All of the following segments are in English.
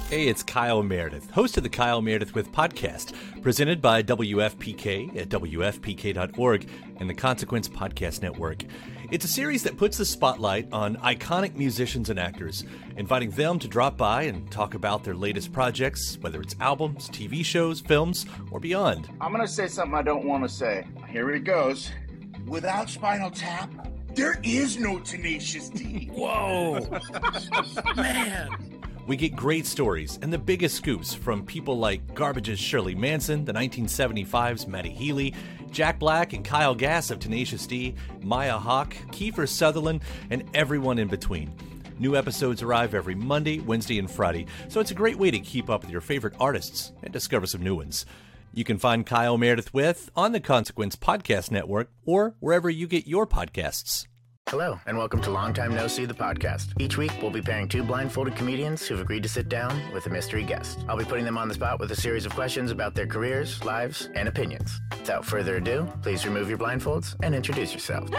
Hey, it's Kyle Meredith, host of the Kyle Meredith With podcast, presented by WFPK at WFPK.org and the Consequence Podcast Network. It's a series that puts the spotlight on iconic musicians and actors, inviting them to drop by and talk about their latest projects, whether it's albums, TV shows, films, or beyond. I'm going to say something I don't want to say. Here it goes. Without Spinal Tap, there is no Tenacious D. Whoa! Man! We get great stories and the biggest scoops from people like Garbage's Shirley Manson, the 1975's Matty Healy, Jack Black and Kyle Gass of Tenacious D, Maya Hawke, Kiefer Sutherland, and everyone in between. New episodes arrive every Monday, Wednesday, and Friday, so it's a great way to keep up with your favorite artists and discover some new ones. You can find Kyle Meredith With on the Consequence Podcast Network or wherever you get your podcasts. Hello, and welcome to Long Time No See, the podcast. Each week, we'll be pairing two blindfolded comedians who've agreed to sit down with a mystery guest. I'll be putting them on the spot with a series of questions about their careers, lives, and opinions. Without further ado, please remove your blindfolds and introduce yourselves.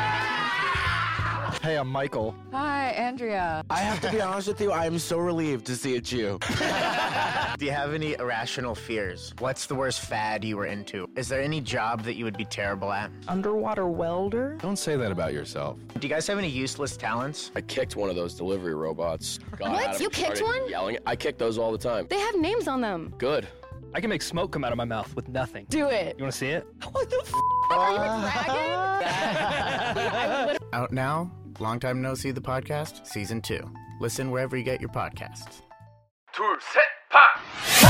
Hey, I'm Michael. Hi, Andrea. I have to be honest with you, I am so relieved to see it's you. Do you have any irrational fears? What's the worst fad you were into? Is there any job that you would be terrible at? Underwater welder? Don't say that about yourself. Do you guys have any useless talents? I kicked one of those delivery robots. What? You kicked one? Yelling. I kick those all the time. They have names on them. Good. I can make smoke come out of my mouth with nothing. Do it. You want to see it? What the f***? Are you a dragon? Out now, Long Time No See, the podcast, Season 2. Listen wherever you get your podcasts. 둘, 셋, 파!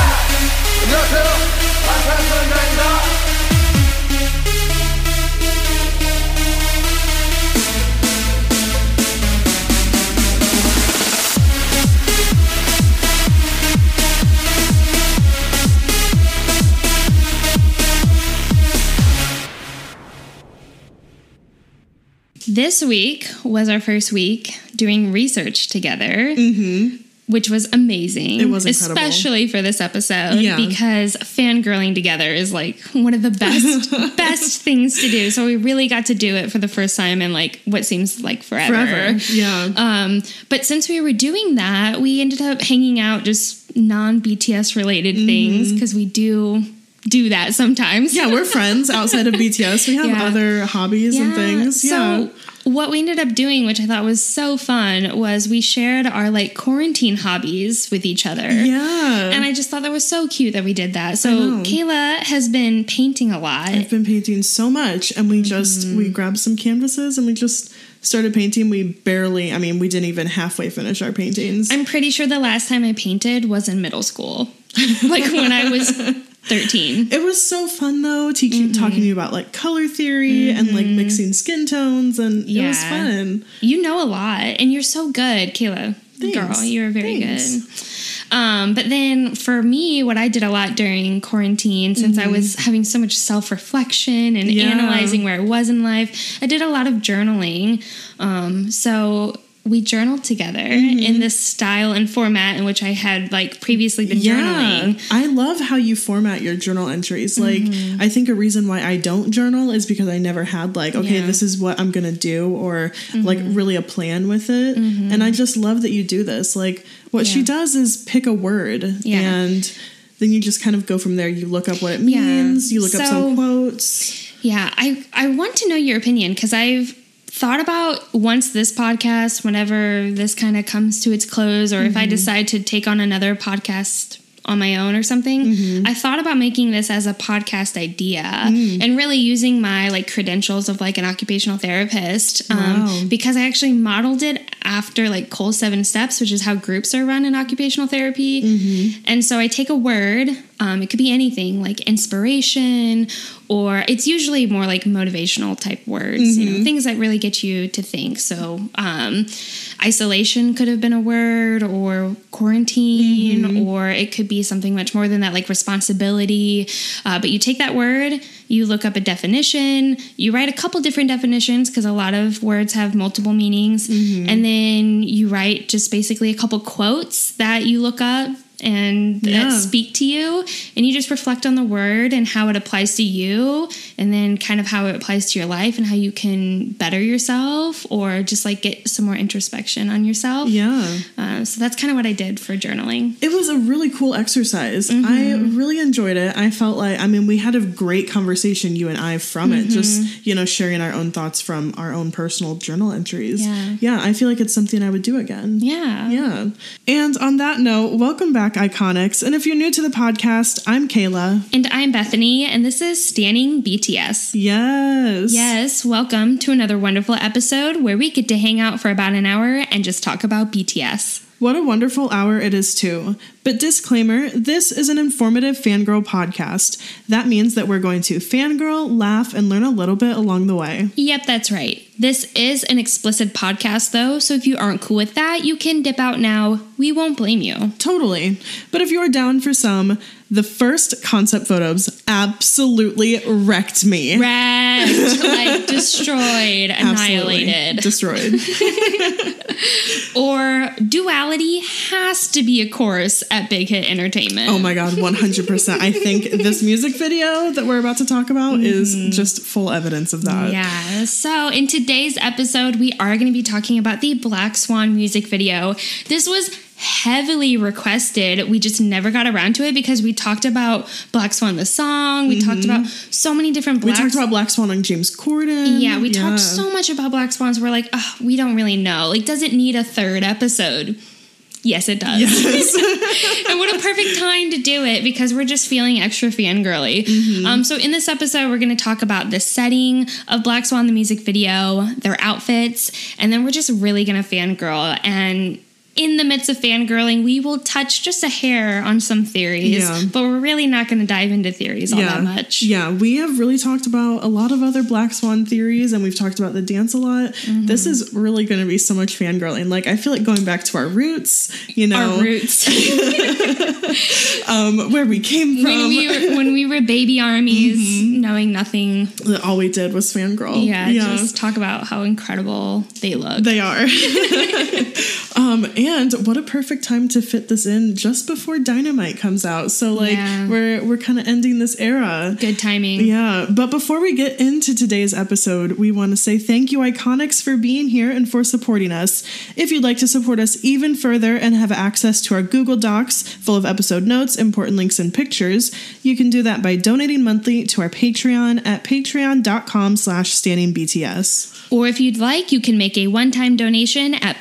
This week was our first week doing research together, which was amazing. It was incredible. Especially for this episode, because fangirling together is like one of the best things to do. So we really got to do it for the first time in like what seems like forever. Yeah. But since we were doing that, we ended up hanging out just non-BTS related things because we do that sometimes. Yeah, we're friends outside of BTS. We have other hobbies and things. So what we ended up doing, which I thought was so fun, was we shared our like quarantine hobbies with each other. Yeah. And I just thought that was so cute that we did that. So Kayla has been painting a lot. I've been painting so much, and we we grabbed some canvases and we just started painting. We didn't even halfway finish our paintings. I'm pretty sure the last time I painted was in middle school. Like when I was 13. It was so fun though, talking to you about like color theory and like mixing skin tones, and it was fun. You know a lot, and you're so good, Kayla. Thanks. Girl, you're very good. But then for me, what I did a lot during quarantine, since I was having so much self-reflection and analyzing where I was in life, I did a lot of journaling. So we journaled together in this style and format in which I had like previously been journaling. I love how you format your journal entries. Like, I think a reason why I don't journal is because I never had like, okay, this is what I'm going to do, or like really a plan with it. And I just love that you do this. Like what she does is pick a word and then you just kind of go from there. You look up what it means. You look up some quotes. Yeah. I want to know your opinion, because I've thought about once this podcast, whenever this kind of comes to its close, or if I decide to take on another podcast on my own or something, I thought about making this as a podcast idea and really using my like credentials of like an occupational therapist, because I actually modeled it after like Cole 7 Steps, which is how groups are run in occupational therapy. And so I take a word, it could be anything like inspiration, or it's usually more like motivational type words, you know, things that really get you to think. So isolation could have been a word, or quarantine, or it could be something much more than that, like responsibility. But you take that word, you look up a definition, you write a couple different definitions, because a lot of words have multiple meanings, and then you write just basically a couple quotes that you look up and speak to you, and you just reflect on the word and how it applies to you, and then kind of how it applies to your life and how you can better yourself or just like get some more introspection on yourself. So that's kind of what I did for journaling. It was a really cool exercise. I really enjoyed it. I felt like, I mean, we had a great conversation, you and I, from it, just, you know, sharing our own thoughts from our own personal journal entries. I feel like it's something I would do again. And on that note, welcome back, Iconics. And if you're new to the podcast, I'm Kayla. And I'm Bethany, and this is Standing BTS. Yes, welcome to another wonderful episode where we get to hang out for about an hour and just talk about BTS. What a wonderful hour it is, too. But disclaimer, this is an informative fangirl podcast. That means that we're going to fangirl, laugh, and learn a little bit along the way. Yep, that's right. This is an explicit podcast, though, so if you aren't cool with that, you can dip out now. We won't blame you. Totally. But if you're down for some, the first concept photos absolutely wrecked me. Wrecked, like destroyed, annihilated. Destroyed. Or duality has to be a course at Big Hit Entertainment. Oh my God, 100%. I think this music video that we're about to talk about is just full evidence of that. Yeah. So in today's episode, we are going to be talking about the Black Swan music video. This was heavily requested. We just never got around to it because we talked about Black Swan the song. We talked about so many different We talked about Black Swan and James Corden. Yeah, we talked so much about Black Swans. We're like, oh, we don't really know. Like, does it need a third episode? Yes, it does. Yes. And what a perfect time to do it because we're just feeling extra fangirly. So in this episode, we're going to talk about the setting of Black Swan, the music video, their outfits, and then we're just really going to fangirl. And in the midst of fangirling, we will touch just a hair on some theories, but we're really not going to dive into theories all that much. Yeah, we have really talked about a lot of other Black Swan theories, and we've talked about the dance a lot. This is really going to be so much fangirling. Like, I feel like going back to our roots, you know. Our roots. Where we came from. When we were baby armies, knowing nothing. All we did was fangirl. Yeah, just talk about how incredible they look. They are. And what a perfect time to fit this in just before Dynamite comes out. So like we're kind of ending this era. Good timing. Yeah. But before we get into today's episode, we want to say thank you, Iconics, for being here and for supporting us. If you'd like to support us even further and have access to our Google Docs full of episode notes, important links, and pictures, you can do that by donating monthly to our Patreon at patreon.com/standingbts. Or if you'd like, you can make a one-time donation at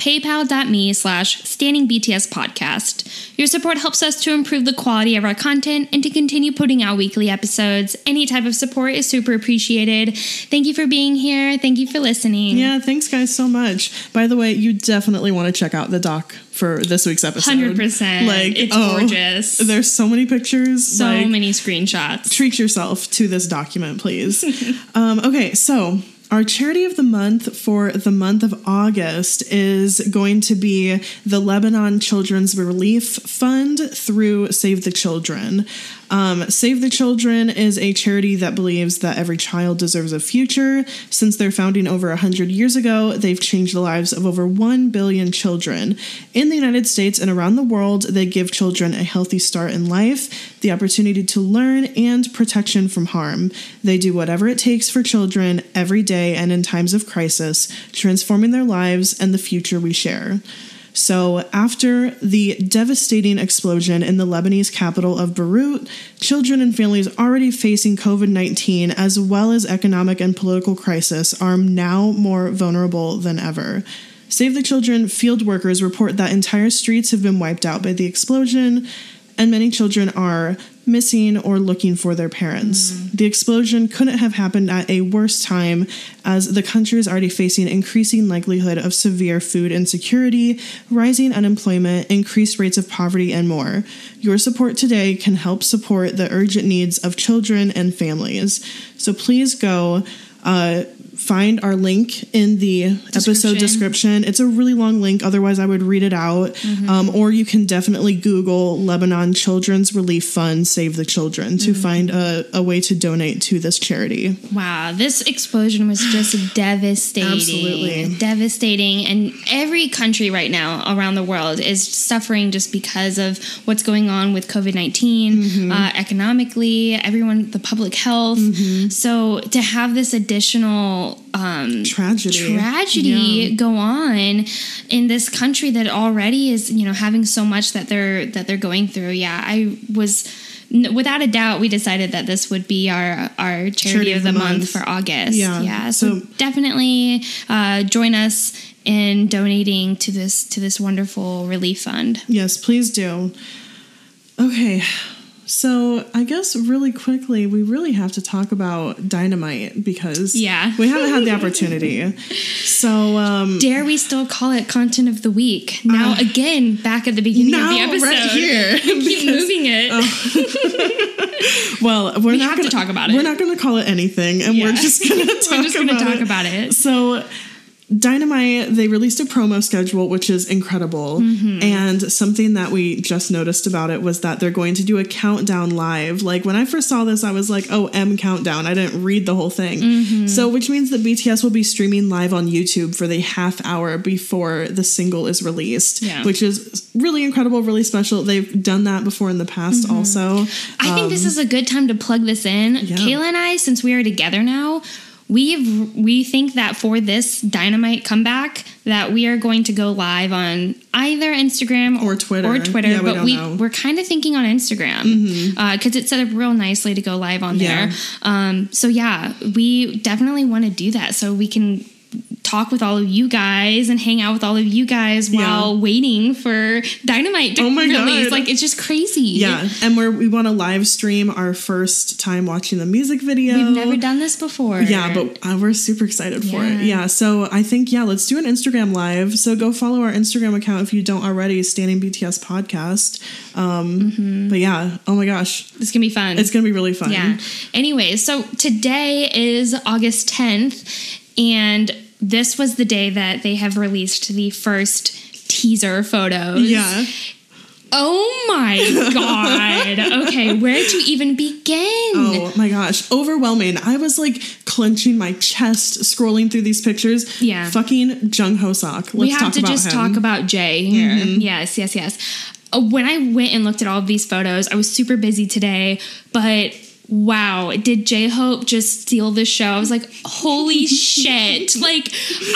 paypal.me/standingbtspodcast. Your support helps us to improve the quality of our content and to continue putting out weekly episodes. Any type of support is super appreciated. Thank you for being here. Thank you for listening. Yeah, thanks guys so much. By the way, you definitely want to check out the doc for this week's episode. 100%. Like, it's gorgeous. There's so many pictures. So many screenshots. Treat yourself to this document, please. Okay, so our charity of the month for the month of August is going to be the Lebanon Children's Relief Fund through Save the Children. Save the Children is a charity that believes that every child deserves a future. Since their founding over 100 years ago, they've changed the lives of over 1 billion children. In the United States and around the world, they give children a healthy start in life, the opportunity to learn, and protection from harm. They do whatever it takes for children every day and in times of crisis, transforming their lives and the future we share. So after the devastating explosion in the Lebanese capital of Beirut, children and families already facing COVID-19 as well as economic and political crisis are now more vulnerable than ever. Save the Children field workers report that entire streets have been wiped out by the explosion, and many children are missing or looking for their parents. The explosion couldn't have happened at a worse time, as the country is already facing increasing likelihood of severe food insecurity, rising unemployment, increased rates of poverty, and more. Your support today can help support the urgent needs of children and families. So please go find our link in the episode description. It's a really long link. Otherwise, I would read it out. Or you can definitely Google Lebanon Children's Relief Fund Save the Children to find a way to donate to this charity. Wow, this explosion was just devastating. Absolutely. Devastating. And every country right now around the world is suffering just because of what's going on with COVID-19, economically, everyone, the public health. So to have this additional tragedy go on in this country that already is, having so much that they're going through. Yeah, I was, without a doubt, we decided that this would be our charity of the month for August. Yeah. So definitely join us in donating to this wonderful relief fund. Yes, please do. Okay. So I guess really quickly, we really have to talk about Dynamite because we haven't had the opportunity. So dare we still call it content of the week? Now again, back at the beginning of the episode, right here, keep moving it. Well, we have to talk about it. We're not going to call it anything, and we're just going to talk about it. So Dynamite, they released a promo schedule, which is incredible. And something that we just noticed about it was that they're going to do a countdown live. Like, when I first saw this, I was like, oh, M countdown. I didn't read the whole thing. So, which means that BTS will be streaming live on YouTube for the half hour before the single is released, which is really incredible, really special. They've done that before in the past also. I think this is a good time to plug this in. Kayla and I, since we are together now, we think that for this Dynamite comeback that we are going to go live on either Instagram or Twitter. Yeah, but we're kind of thinking on Instagram because it's set up real nicely to go live on there. So yeah, we definitely want to do that so we can talk with all of you guys and hang out with all of you guys while waiting for Dynamite to release. Like, it's just crazy. Yeah, and we want to live stream our first time watching the music video. We've never done this before. Yeah, but we're super excited for it. Yeah, so I think, let's do an Instagram live. So go follow our Instagram account if you don't already, Standing BTS Podcast. But yeah, oh my gosh. It's going to be fun. It's going to be really fun. Yeah. Anyway, so today is August 10th. And this was the day that they have released the first teaser photos. Yeah. Oh my God. Okay, where to even begin? Oh my gosh. Overwhelming. I was like clenching my chest scrolling through these pictures. Yeah. Fucking Jung Ho-seok. We have to just talk about Jay here. Yes. When I went and looked at all of these photos, I was super busy today, but wow, did J-Hope just steal the show? I was like, holy shit. Like,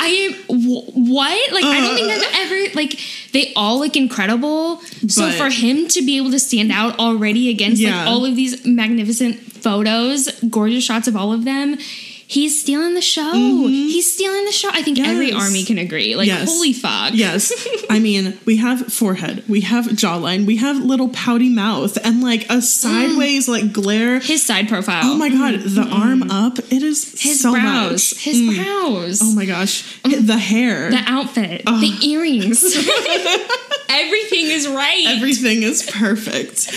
what? Like, I don't think I've ever, like, they all look incredible. So for him to be able to stand out already against, like, all of these magnificent photos, gorgeous shots of all of them, he's stealing the show. He's stealing the show. I think every ARMY can agree. Like, holy fuck. Yes. I mean, we have forehead. We have jawline. We have little pouty mouth. And, like, a sideways, like, glare. His side profile. Oh, my God. The arm up. It is his so brows. much. His brows. Oh, my gosh. The hair. The outfit. The earrings. Everything is right. Everything is perfect.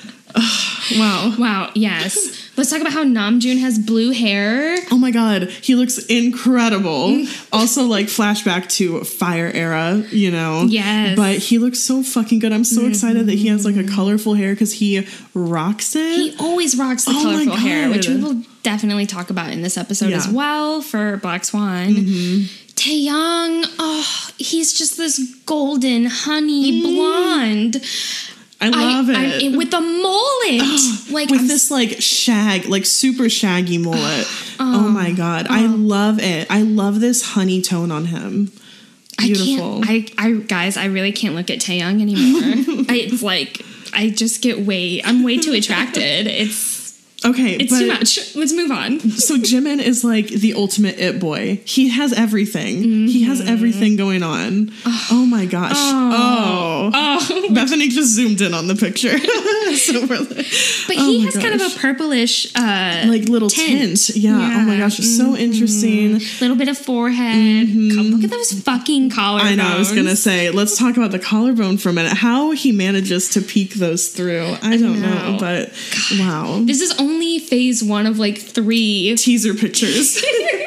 Wow. Wow. Yes. Let's talk about how Namjoon has blue hair. Oh my God. He looks incredible. Also, like, flashback to Fire era, you know? Yes. But he looks so fucking good. I'm so excited that he has, like, a colorful hair because he rocks it. He always rocks the colorful hair, which we will definitely talk about in this episode as well for Black Swan. Taeyang, he's just this golden honey blonde. I love it. With the mullet. Like, with this, like, shag, like, super shaggy mullet. Oh my God. I love it. I love this honey tone on him. Beautiful. Guys, I really can't look at Taeyang anymore. It's like, I'm way too attracted. It's too much. Let's move on. So Jimin is like the ultimate it boy. He has everything. He has everything going on. Oh my gosh. Bethany just zoomed in on the picture. But he has kind of a purplish like little tint. Yeah. Oh my gosh. It's so interesting. Little bit of forehead. Look at those fucking collarbones. I know. I was gonna say, let's talk about the collarbone for a minute. How he manages to peek those through, I don't know. But wow. This is only phase 1 of like 3 teaser pictures.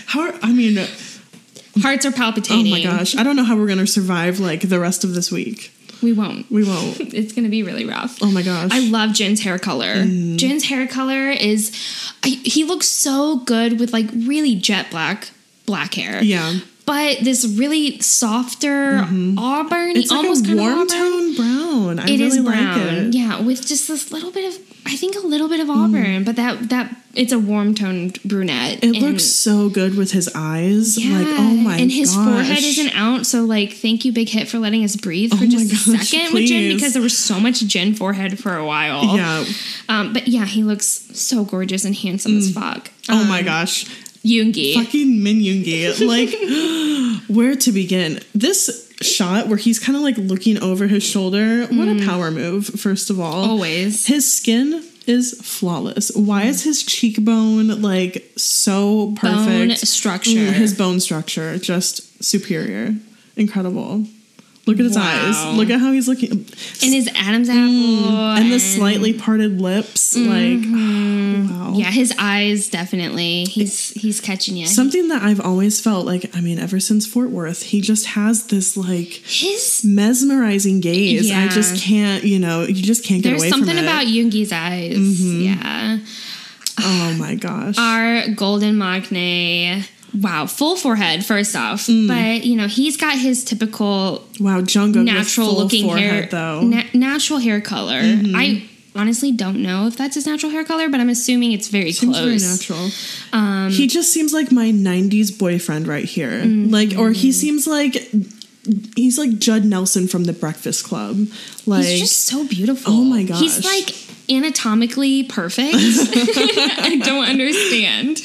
Hearts are palpitating. Oh my gosh. I don't know how we're going to survive like the rest of this week. We won't. It's going to be really rough. Oh my gosh. I love Jin's hair color. Jin's hair color he looks so good with like really jet black hair. Yeah. But this really softer auburn, it's like almost a kind warm of tone brown. It is really brown. like it. Yeah, with just this little bit of, I think a little bit of auburn, but that it's a warm toned brunette. It looks so good with his eyes. Yeah, like, oh my gosh. And his forehead isn't out, so like thank you Big Hit for letting us breathe for just a second with Jin, because there was so much Jin forehead for a while. Yeah. But yeah, he looks so gorgeous and handsome as fuck. Oh my gosh. Yoongi. Fucking Min Yoongi. Like, where to begin? This shot where he's kind of like looking over his shoulder. What a power move, first of all. Always. His skin is flawless. Why is his cheekbone like so perfect? Bone structure. His bone structure, just superior. Incredible. Look at his eyes. Look at how he's looking. And his Adam's apple. And the slightly parted lips. Like, wow. Yeah, his eyes, definitely. He's catching you. Something that I've always felt like, I mean, ever since Fort Worth, he just has this like his mesmerizing gaze. Yeah. I just can't, you just can't get away from it. There's something about Yoongi's eyes. Yeah. Oh my gosh. Our golden Maknae. Wow, full forehead, first off. But, he's got his typical Jungkook natural looking forehead, hair. though. Natural hair color. I honestly don't know if that's his natural hair color, but I'm assuming it's very Seems close. very natural. He just seems like my 90s boyfriend right here. Like, or he seems like he's like Judd Nelson from The Breakfast Club. Like, he's just so beautiful. Oh my gosh. He's like anatomically perfect. I don't understand.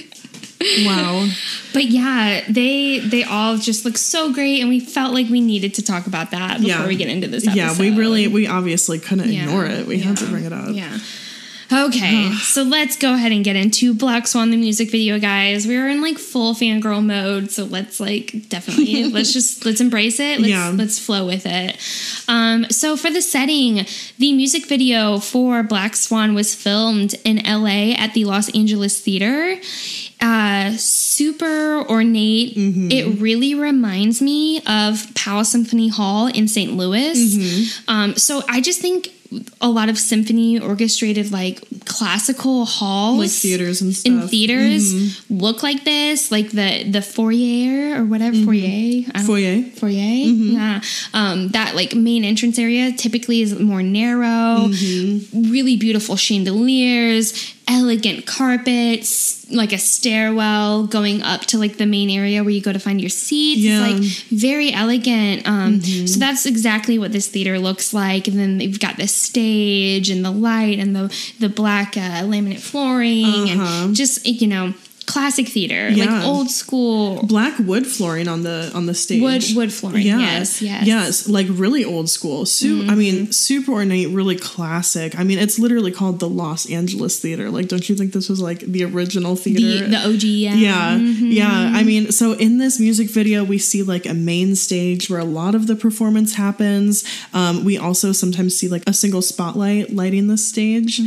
Wow. But yeah, they all just look so great, and we felt like we needed to talk about that before we get into this episode. Yeah, we obviously couldn't ignore it. We had to bring it up. Yeah. Okay, so let's go ahead and get into Black Swan, the music video, guys. We were in like full fangirl mode, so let's definitely let's embrace it. Let's flow with it. So for the setting, the music video for Black Swan was filmed in LA at the Los Angeles Theater. Super ornate. It really reminds me of Powell Symphony Hall in St. Louis. So I just think a lot of symphony orchestrated like classical halls, like theaters and stuff, look like this, like the foyer or whatever. Foyer. Yeah. That like main entrance area typically is more narrow. Really beautiful chandeliers, elegant carpets, like a stairwell going up to like the main area where you go to find your seats. It's like very elegant. So that's exactly what this theater looks like. And then they've got this stage and the light and the black laminate flooring and just classic theater, like old school black wood flooring on the stage. Wood flooring. Yes, like really old school. I mean, super ornate, really classic. I mean, it's literally called the Los Angeles Theater. Like, don't you think this was like the original theater? The OG. Yeah. I mean, so in this music video, we see like a main stage where a lot of the performance happens. We also sometimes see like a single spotlight lighting the stage.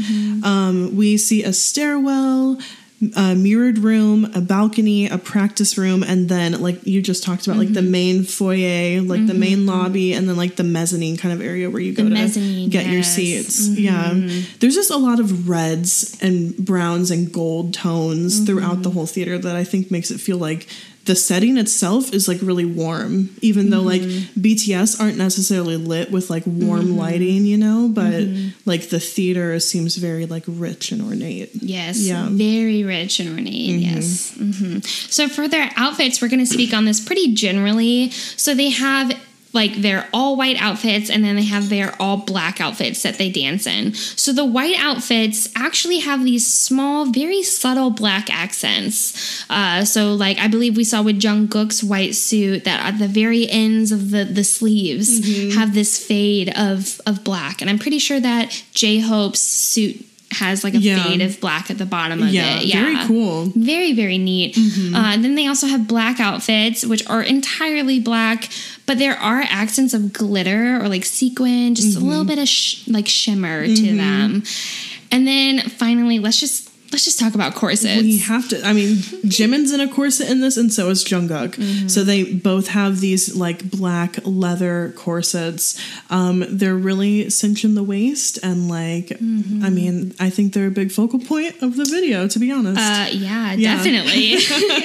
We see a stairwell, a mirrored room, a balcony, a practice room, and then like you just talked about like the main foyer, like the main lobby, and then like the mezzanine kind of area where you go to get your seats. There's just a lot of reds and browns and gold tones throughout the whole theater that I think makes it feel like the setting itself is like really warm, even though like BTS aren't necessarily lit with like warm lighting, but like the theater seems very like rich and ornate. Yes. Yeah. Very rich and ornate. Yes. So for their outfits, we're going to speak on this pretty generally. So they have like their all white outfits, and then they have their all black outfits that they dance in. So the white outfits actually have these small, very subtle black accents. So like I believe we saw with Jungkook's white suit that at the very ends of the sleeves have this fade of black. And I'm pretty sure that J-Hope's suit has like a fade of black at the bottom of it. Yeah, very cool. Very, very neat. Then they also have black outfits, which are entirely black, but there are accents of glitter or like sequin, just a little bit of like shimmer to them. And then finally, let's just let's just talk about corsets. We have to. I mean, Jimin's in a corset in this, and so is Jungkook. So they both have these like black leather corsets. They're really cinching the waist, and like, I mean, I think they're a big focal point of the video, to be honest. Yeah, definitely.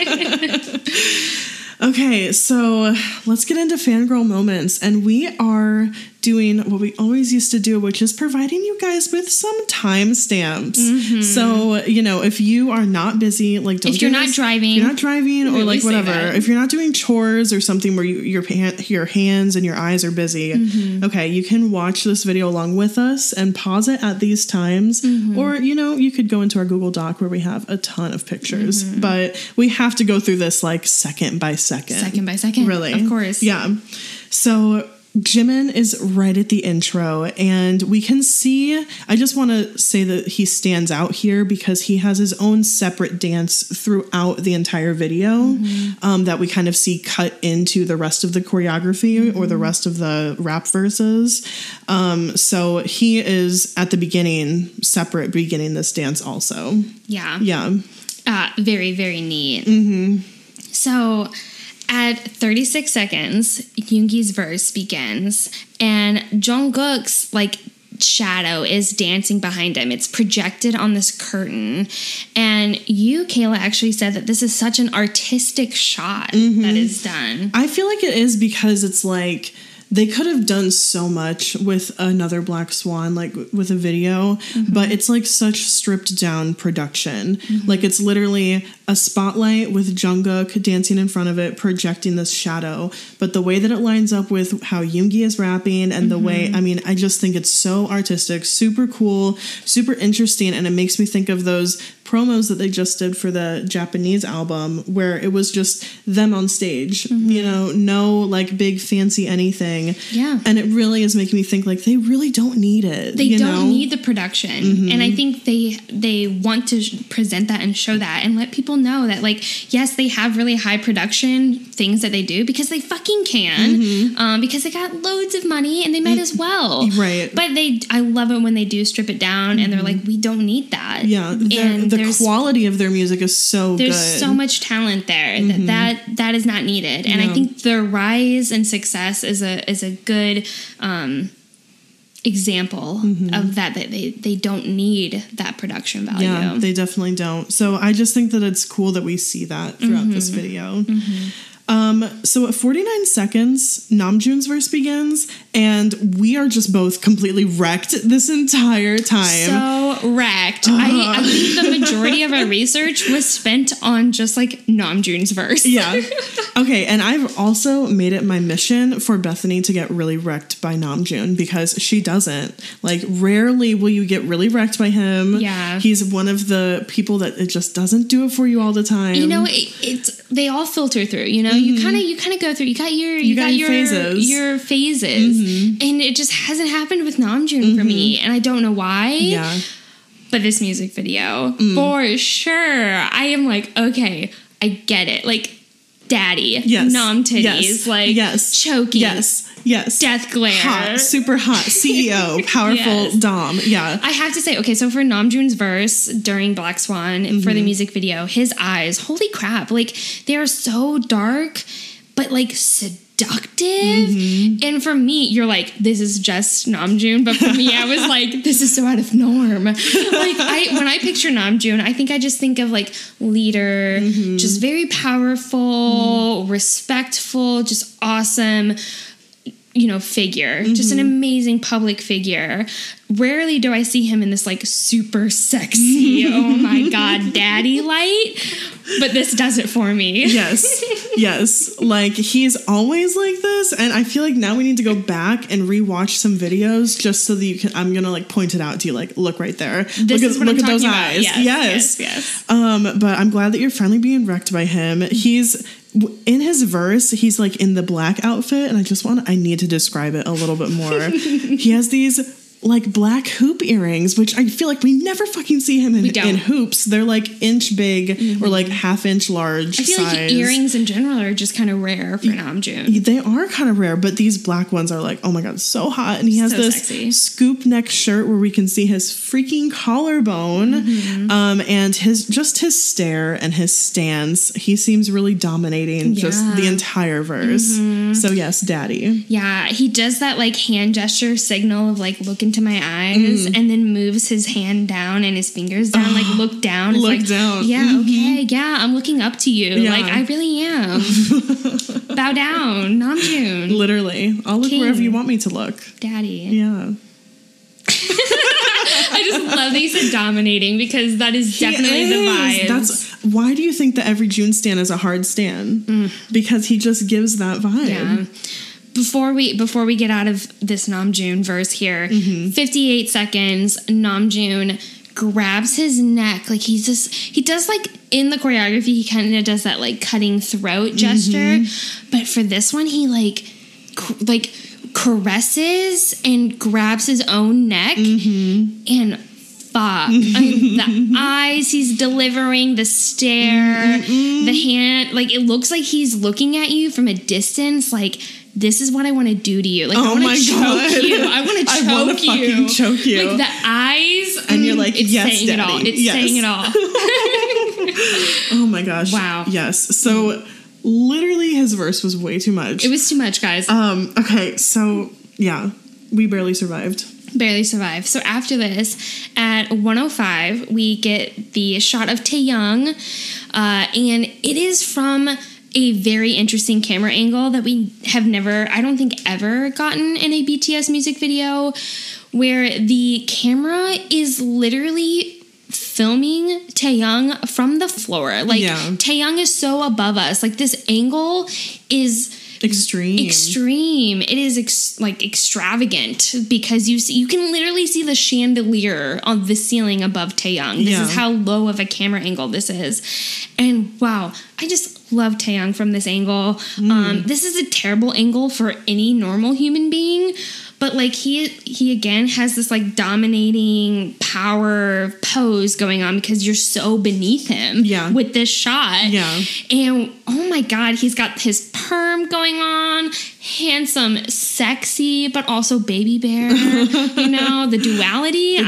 Okay, so let's get into fangirl moments, and we are doing what we always used to do, which is providing you guys with some timestamps. So, you know, if you are not busy, like don't if you're not driving, or like whatever, if you're not doing chores or something where your hands and your eyes are busy, okay, you can watch this video along with us and pause it at these times, or, you know, you could go into our Google Doc where we have a ton of pictures, but we have to go through this like second by second, really, of course. Yeah. So Jimin is right at the intro, and we can see, I just want to say that he stands out here because he has his own separate dance throughout the entire video that we kind of see cut into the rest of the choreography or the rest of the rap verses. So he is at the beginning, beginning this dance also. Yeah. Yeah. Very, very neat. So at 36 seconds, Yoongi's verse begins, and Jungkook's like shadow is dancing behind him. It's projected on this curtain, and you, Kayla, actually said that this is such an artistic shot that is done. I feel like it is because it's like they could have done so much with another Black Swan, like with a video, but it's like such stripped down production. Like it's literally a spotlight with Jungkook dancing in front of it, projecting this shadow. But the way that it lines up with how Yoongi is rapping and the way, I mean, I just think it's so artistic, super cool, super interesting. And it makes me think of those promos that they just did for the Japanese album where it was just them on stage, you know, no like big fancy anything. Yeah. And it really is making me think like they really don't need it. They don't need the production. And I think they want to present that and show that and let people know that like, yes, they have really high production things that they do because they fucking can, because they got loads of money and they might as well. Right. But I love it when they do strip it down and they're like, we don't need that. Yeah. And the quality of their music is so good. There's so much talent there that is not needed. And I think their rise and success is a good example of that they don't need that production value. Yeah, they definitely don't. So I just think that it's cool that we see that throughout this video. So at 49 seconds, Namjoon's verse begins, and we are just both completely wrecked this entire time. So wrecked. I think the majority of our research was spent on just like Namjoon's verse. Yeah. Okay, and I've also made it my mission for Bethany to get really wrecked by Namjoon because she doesn't. Like, rarely will you get really wrecked by him. Yeah. He's one of the people that it just doesn't do it for you all the time. You know, they all filter through, you know, you kind of go through, you got your phases, and it just hasn't happened with Namjoon for me, and I don't know why. Yeah. But this music video, for sure, I am like, okay, I get it. Like, daddy, nom titties, like, choking, death glare, hot, super hot, CEO, powerful dom. Yeah. I have to say, okay, so for Namjoon's verse during Black Swan for the music video, his eyes, holy crap, like, they are so dark, but like seductive. And for me, you're like, this is just Namjoon, but for me, I was like, this is so out of norm. Like, when I picture Namjoon, I think I just think of like leader, just very powerful, respectful, just awesome, you know, figure, just an amazing public figure. Rarely do I see him in this like super sexy, oh my god, daddy light, but this does it for me. Yes. Like, he's always like this, and I feel like now we need to go back and rewatch some videos just so that you can. I'm gonna like point it out to you. Like, look right there. Look at those eyes. Yes. But I'm glad that you're finally being wrecked by him. He's in his verse. He's like in the black outfit, and I need to describe it a little bit more. He has these like black hoop earrings, which I feel like we never fucking see him in hoops. They're like inch big or like half-inch large. I feel size. like earrings in general are just kind of rare for Namjoon. They are kind of rare, but these black ones are like, oh my god, so hot. And he has this scoop neck shirt where we can see his freaking collarbone, and his stare and his stance. He seems really dominating just the entire verse. So yes, daddy. Yeah, he does that like hand gesture signal of like look into my eyes, and then moves his hand down and his fingers down, like look down. It's look like, down. Yeah, okay, yeah, I'm looking up to you. Yeah. Like I really am. Bow down, Namjoon. Literally, I'll look wherever you want me to look. Daddy. Yeah. I just love that you said dominating because that is definitely the vibe. That's why do you think that every June stan is a hard stan? Because he just gives that vibe. Yeah. Before we get out of this Namjoon verse here, 58 seconds, Namjoon grabs his neck. Like he does like in the choreography, he kind of does that like cutting throat gesture. But for this one, he like caresses and grabs his own neck and fuck. I mean, the eyes he's delivering, the stare, the hand, like it looks like he's looking at you from a distance like this is what I want to do to you. Like, I want to choke you. I want to choke you. Fucking choke you. Like, the eyes. And you're like, it's yes, saying daddy. it all. It's saying it all. Oh, my gosh. Wow. Yes. So, literally, his verse was way too much. It was too much, guys. Okay. So, yeah. We barely survived. Barely survived. So, after this, at 105, we get the shot of Taehyung. And it is from a very interesting camera angle that we have never, I don't think ever gotten in a BTS music video, where the camera is literally filming Taehyung from the floor. Like, Taehyung is so above us. Like, this angle is extreme. It is extravagant because you can literally see the chandelier on the ceiling above Taehyung. This is how low of a camera angle this is. And wow, I just love Taehyung from this angle. This is a terrible angle for any normal human being, but like he again has this like dominating power pose going on because you're so beneath him with this shot. And oh my god, he's got his perm going on, handsome, sexy, but also baby bear. You know, the duality.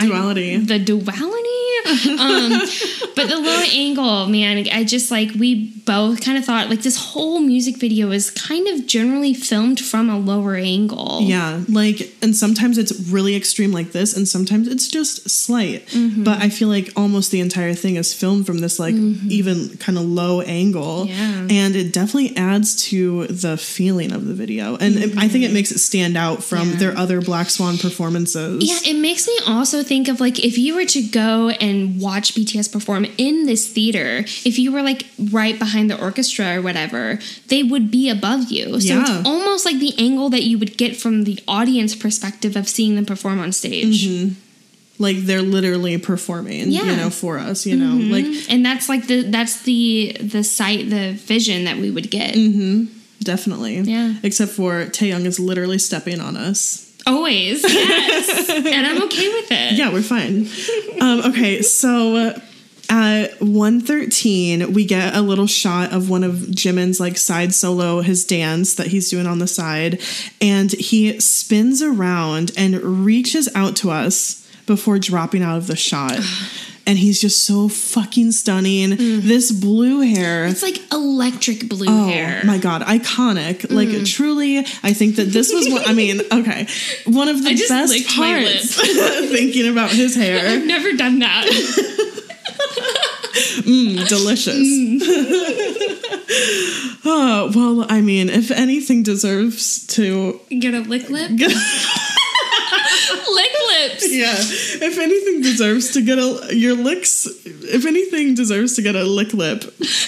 But the low angle, man, I just like, we both kind of thought like this whole music video is kind of generally filmed from a lower angle. Yeah, like, and sometimes it's really extreme like this, and sometimes it's just slight. But I feel like almost the entire thing is filmed from this like even kind of low angle. And it definitely adds to the feeling of the video. And I think it makes it stand out from their other Black Swan performances. Yeah, it makes me also think of like if you were to go and watch BTS perform in this theater, if you were like right behind the orchestra or whatever, they would be above you. So it's almost like the angle that you would get from the audience perspective of seeing them perform on stage. Like they're literally performing, you know, for us, you know, like, and that's like the sight, the vision that we would get. Definitely. Yeah. Except for Taehyung is literally stepping on us. Always. Yes. And I'm okay with it. Yeah, we're fine. Okay, so at 1:13, we get a little shot of one of Jimin's like side solo, his dance that he's doing on the side. And he spins around and reaches out to us before dropping out of the shot. And he's just so fucking stunning. This blue hair. It's like electric blue hair. Oh my God. Iconic. Like truly, I think that this was one, I mean, okay. One of the best parts thinking about his hair. I've never done that. Delicious. Oh, well, I mean, if anything deserves to get a lick lip. Lick lips. Yeah. If anything deserves to get if anything deserves to get a lick lip.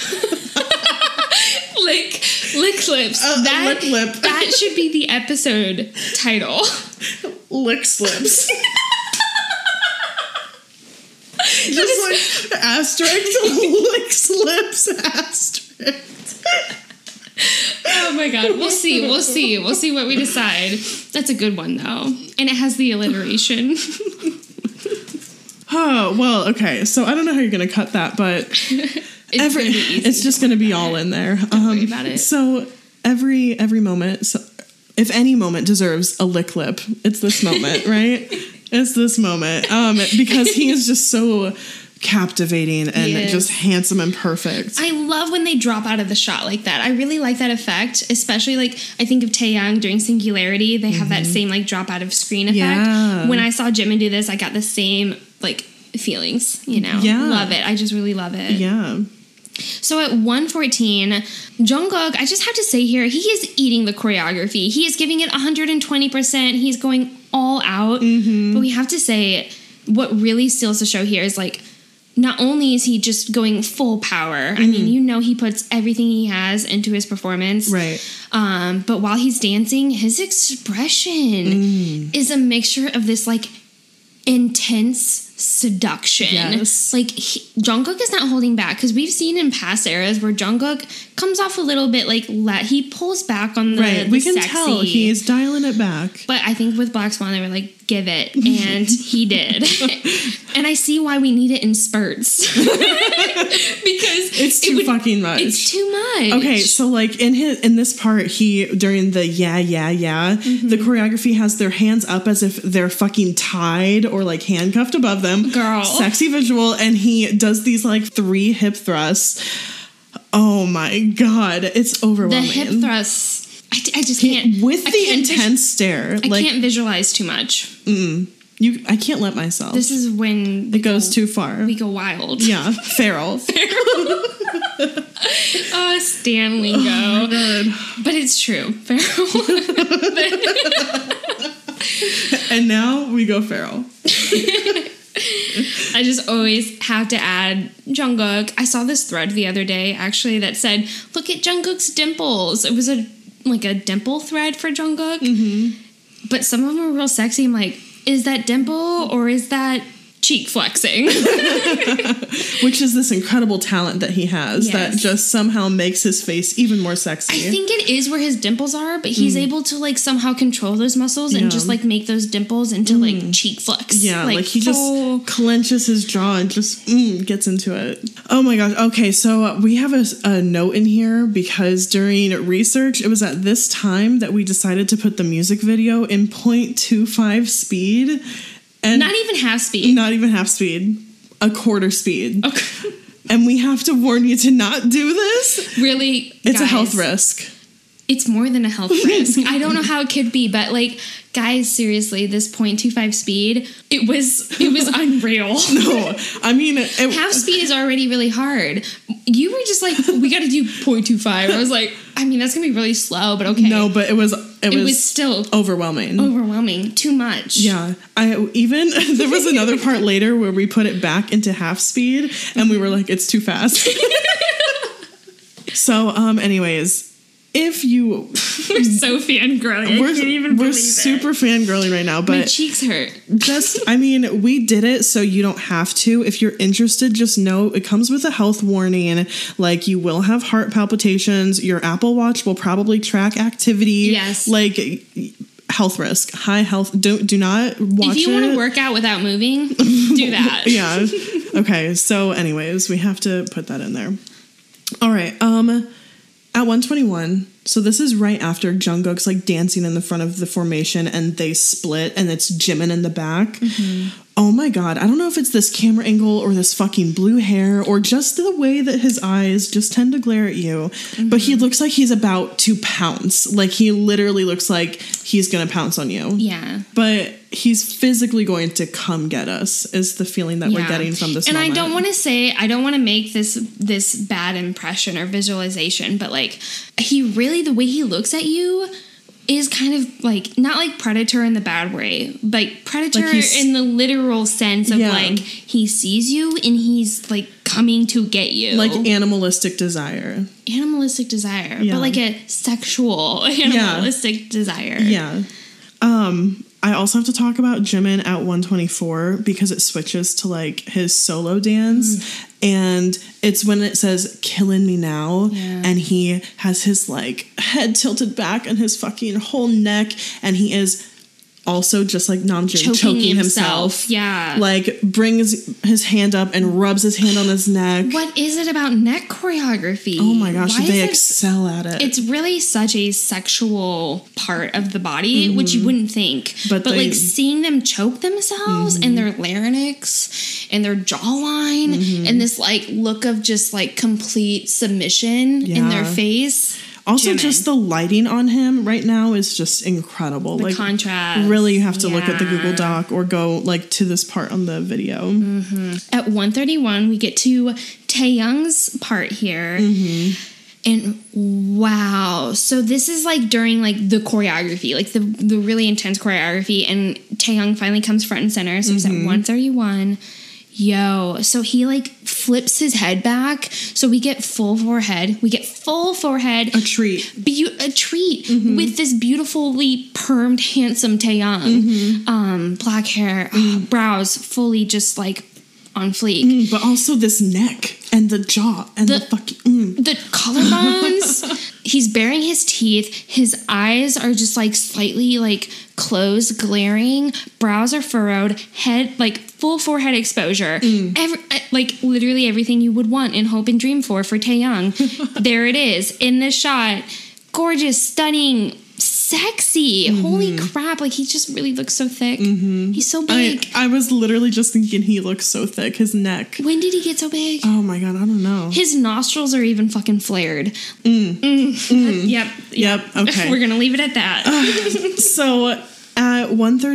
Lick lips. Lick lip. That should be the episode title. Lick slips. Just like asterisk, lick slips, asterisk. Oh Oh my god. We'll see. We'll see what we decide. That's a good one though. And it has the alliteration. Oh, well, okay. So I don't know how you're going to cut that, but it's just going to be all in there. Don't worry about it. So every moment, so if any moment deserves a lick lip, it's this moment, right? It's this moment. Because he is just so captivating and just handsome and perfect. I love when they drop out of the shot like that. I really like that effect, especially like I think of Taeyang during Singularity. They have that same like drop out of screen effect. Yeah. When I saw Jimin do this, I got the same like feelings, you know. Yeah. Love it. I just really love it. Yeah. So at 1:14, Jungkook, I just have to say here, he is eating the choreography. He is giving it 120%. He's going all out. But we have to say, what really steals the show here is like, not only is he just going full power, I mean, you know, he puts everything he has into his performance. Right. But while he's dancing, his expression is a mixture of this like intense seduction. Yes. Like Jungkook is not holding back, because we've seen in past eras where Jungkook comes off a little bit like he pulls back on the Right. We can sexy. tell he's dialing it back. But I think with Black Swan they were like, give it, and he did. And I see why we need it in spurts. Because it's too fucking much. It's too much. Okay, so like in this part, during the the choreography has their hands up as if they're fucking tied or like handcuffed above them. Girl. Sexy visual, and he does these like 3 hip thrusts. Oh my god, it's overwhelming. The hip thrusts, I just can't. With the intense stare. I can't visualize too much. I can't let myself. This is when it goes too far. We go wild. Yeah, feral. Oh, Stan lingo. Oh my god. But it's true. Feral. And now we go feral. I just always have to add Jungkook. I saw this thread the other day, actually, that said, look at Jungkook's dimples. It was a dimple thread for Jungkook. But some of them are real sexy. I'm like, is that dimple or is that cheek flexing? Which is this incredible talent that he has that just somehow makes his face even more sexy. I think it is where his dimples are, but he's able to like somehow control those muscles and just like make those dimples into like cheek flex. Yeah, like he just clenches his jaw and just gets into it. Oh my gosh. Okay, so we have a note in here because during research, it was at this time that we decided to put the music video in 0.25 speed. And not even half speed. Not even half speed. A quarter speed. Okay. And we have to warn you to not do this. Really, it's a health risk. It's more than a health risk. I don't know how it could be, but like, guys, seriously, this 0.25 speed, it was unreal. No, I mean, half speed is already really hard. You were just like, we got to do 0.25. I was like, I mean, that's gonna be really slow, but okay. No, but it was still overwhelming. Too much. Yeah, there was another part later where we put it back into half speed, and we were like, it's too fast. So, anyways. If you... We're so fangirly. I can't even believe it. We're super fangirly right now, but... My cheeks hurt. We did it so you don't have to. If you're interested, just know it comes with a health warning. Like, you will have heart palpitations. Your Apple Watch will probably track activity. Yes. Like, health risk. High health. Do not watch it. If you want to work out without moving, do that. Yeah. Okay, so anyways, we have to put that in there. All right, at 1:21, so this is right after Jungkook's like dancing in the front of the formation and they split and it's Jimin in the back. Oh my god, I don't know if it's this camera angle or this fucking blue hair or just the way that his eyes just tend to glare at you. But he looks like he's about to pounce. Like he literally looks like he's gonna pounce on you. Yeah. But he's physically going to come get us is the feeling that we're getting from this moment. I don't want to make this bad impression or visualization, but like he really, the way he looks at you is kind of like, not like Predator in the bad way, like Predator like in the literal sense of like he sees you and he's like coming to get you. Like animalistic desire. But like a sexual animalistic desire. Yeah. I also have to talk about Jimin at 124 because it switches to like his solo dance. And it's when it says "Killing Me Now," and he has his like head tilted back and his fucking whole neck, and he is also just like Namjoon choking himself. Yeah. Like brings his hand up and rubs his hand on his neck. What is it about neck choreography? Oh my gosh, they excel at it. It's really such a sexual part of the body, which you wouldn't think. But like seeing them choke themselves and their larynx and their jawline and this like look of just like complete submission in their face. Also, just the lighting on him right now is just incredible. The like contrast. Really, you have to look at the Google Doc or go like to this part on the video. At 1:31, we get to Taeyoung's part here. And wow. So this is like during like the choreography, like the really intense choreography. And Taeyoung finally comes front and center. So it's at 1:31. Yo, so he like flips his head back, so we get full forehead. A treat. A treat with this beautifully permed, handsome Taeyoung. Black hair, brows fully just like on fleek. But also this neck and the jaw and the fucking... The collarbones. He's baring his teeth. His eyes are just like slightly like closed, glaring. Brows are furrowed. Head, like full forehead exposure. Like literally everything you would want and hope and dream for Taeyoung. There it is in this shot. Gorgeous, stunning, sexy. Holy crap. Like he just really looks so thick. He's so big. I was literally just thinking he looks so thick. His neck. When did he get so big? Oh my God, I don't know. His nostrils are even fucking flared. Yep. Okay. We're gonna leave it at that. So at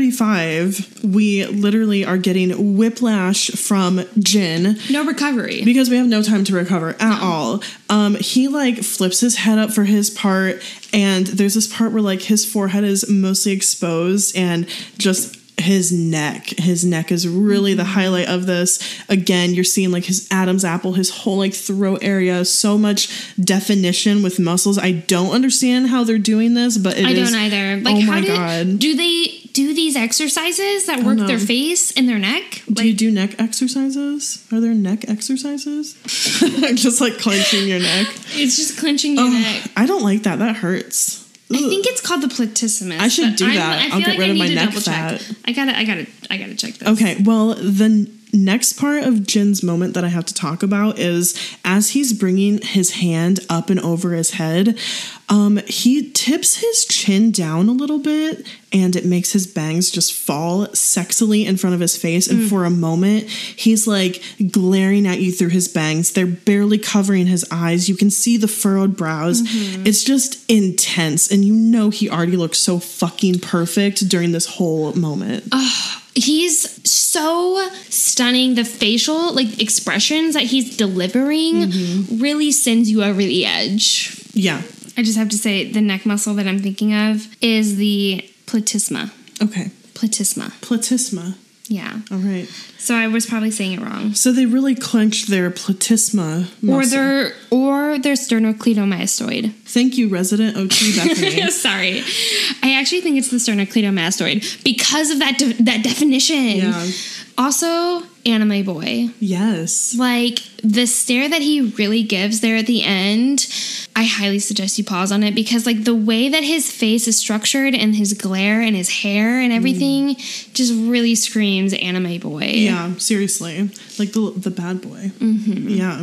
1:35, we literally are getting whiplash from Jin. No recovery. Because we have no time to recover at all. He like flips his head up for his part, and there's this part where like his forehead is mostly exposed and just his neck is really the highlight of this. Again, you're seeing like his Adam's apple, his whole like throat area, so much definition with muscles. I don't understand how they're doing this, but I don't either. Like, oh how my God. Do they do these exercises that work their face and their neck? Do you do neck exercises? Are there neck exercises? Just like clenching your neck. It's just clenching your neck. I don't like that. That hurts. I think it's called the platysimus. I should do that. I'll get rid of my neck fat. I gotta check this. Okay, well, the next part of Jin's moment that I have to talk about is as he's bringing his hand up and over his head, he tips his chin down a little bit and it makes his bangs just fall sexily in front of his face. And for a moment, he's like glaring at you through his bangs. They're barely covering his eyes. You can see the furrowed brows. It's just intense. And you know he already looks so fucking perfect during this whole moment. He's so stunning. The facial like expressions that he's delivering really sends you over the edge. Yeah. I just have to say the neck muscle that I'm thinking of is the platysma. Okay. Platysma. Yeah. All right. So I was probably saying it wrong. So they really clenched their platysma muscle. Or their sternocleidomastoid. Thank you, resident OT Bethany. Sorry. I actually think it's the sternocleidomastoid because of that definition. Yeah. Also, anime boy. Yes. Like, the stare that he really gives there at the end, I highly suggest you pause on it because, like, the way that his face is structured and his glare and his hair and everything just really screams anime boy. Yeah, seriously. Like the bad boy. Yeah.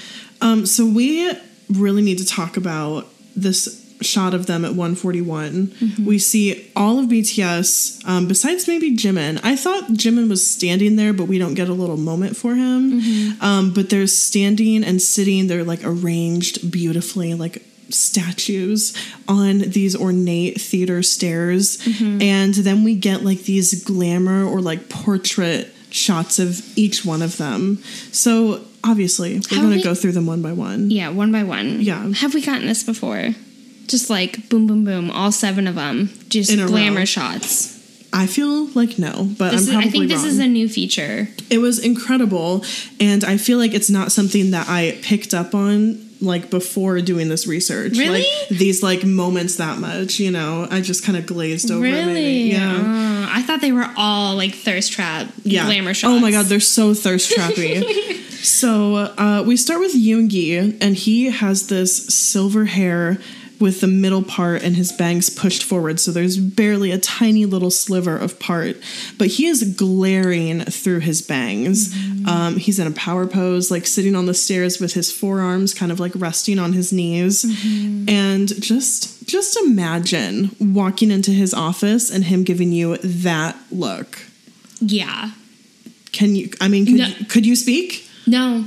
So we really need to talk about this shot of them at 141. We see all of BTS, besides maybe Jimin. I thought Jimin was standing there, but we don't get a little moment for him. But they're standing and sitting. They're like arranged beautifully, like statues on these ornate theater stairs. And then we get like these glamour or like portrait shots of each one of them. So obviously we're going to go through them one by one. Yeah, one by one. Yeah. Have we gotten this before? Just like boom, boom, boom, all 7 of them, just glamour shots. I feel like no, but I'm probably I think this wrong. is a new feature. It was incredible, and I feel like it's not something that I picked up on like before doing this research. Really? Like these like moments that much, you know, I just kind of glazed over. Really? Maybe. Yeah. I thought they were all like thirst trap glamour shots. Oh my God, they're so thirst trappy. So we start with Yoongi, and he has this silver hair with the middle part and his bangs pushed forward, so there's barely a tiny little sliver of part, but he is glaring through his bangs. He's in a power pose, like sitting on the stairs with his forearms kind of like resting on his knees. And just imagine walking into his office and him giving you that look. Yeah. Could you speak? No.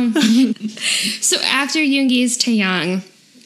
So after Yoongi is Taeyang.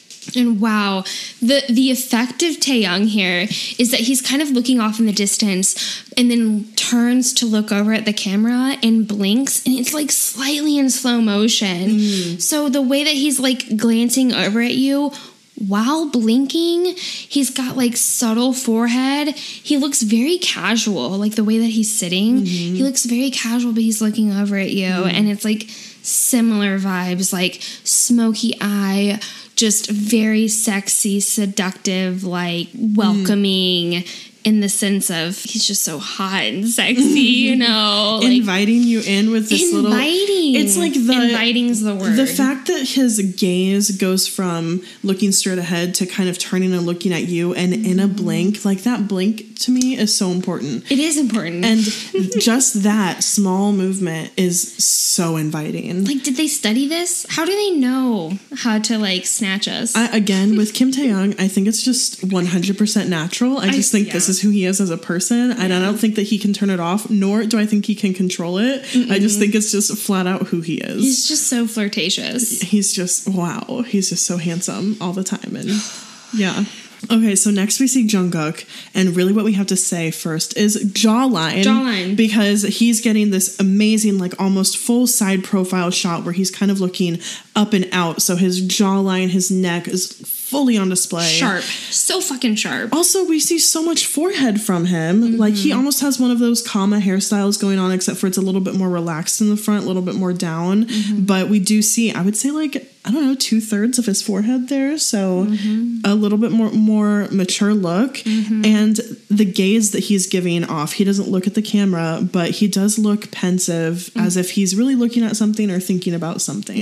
And wow, the effect of Taeyang here is that he's kind of looking off in the distance and then turns to look over at the camera and blinks, and it's like slightly in slow motion. So the way that he's like glancing over at you while blinking, he's got like subtle forehead. He looks very casual, like the way that he's sitting. He looks very casual, but he's looking over at you, and it's like similar vibes, like smoky eye, just very sexy, seductive, like welcoming in the sense of he's just so hot and sexy, you know, like, inviting you in with this little. It's like inviting's the word. The fact that his gaze goes from looking straight ahead to kind of turning and looking at you, and in a blink, like that blink to me is so important. It is important, and just that small movement is so inviting. Like, did they study this? How do they know how to like snatch us? Again, with Kim Taeyang, I think it's just 100% natural. I just think this is who he is as a person, and I don't think that he can turn it off, nor do I think he can control it. I just think it's just flat out who he is. He's just so flirtatious. He's just, wow, he's just so handsome all the time. And yeah. Okay, so next we see Jungkook, and really what we have to say first is jawline. Because he's getting this amazing, like almost full side profile shot where he's kind of looking up and out. So his jawline, his neck is fully on display. Sharp. So fucking sharp. Also, we see so much forehead from him. Like, he almost has one of those comma hairstyles going on, except for it's a little bit more relaxed in the front, a little bit more down. But we do see, I would say, like, I don't know, 2/3 of his forehead there. So a little bit more mature look. And the gaze that he's giving off, he doesn't look at the camera, but he does look pensive, as if he's really looking at something or thinking about something.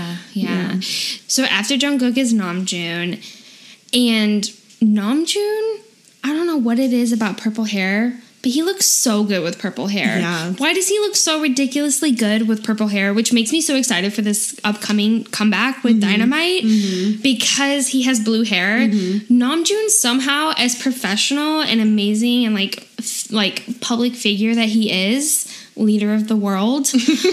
Yeah. So after Jungkook is Namjoon. And Namjoon, I don't know what it is about purple hair, but he looks so good with purple hair. Yeah. Why does he look so ridiculously good with purple hair, which makes me so excited for this upcoming comeback with Dynamite, because he has blue hair. Namjoon somehow, as professional and amazing and like public figure that he is, leader of the world.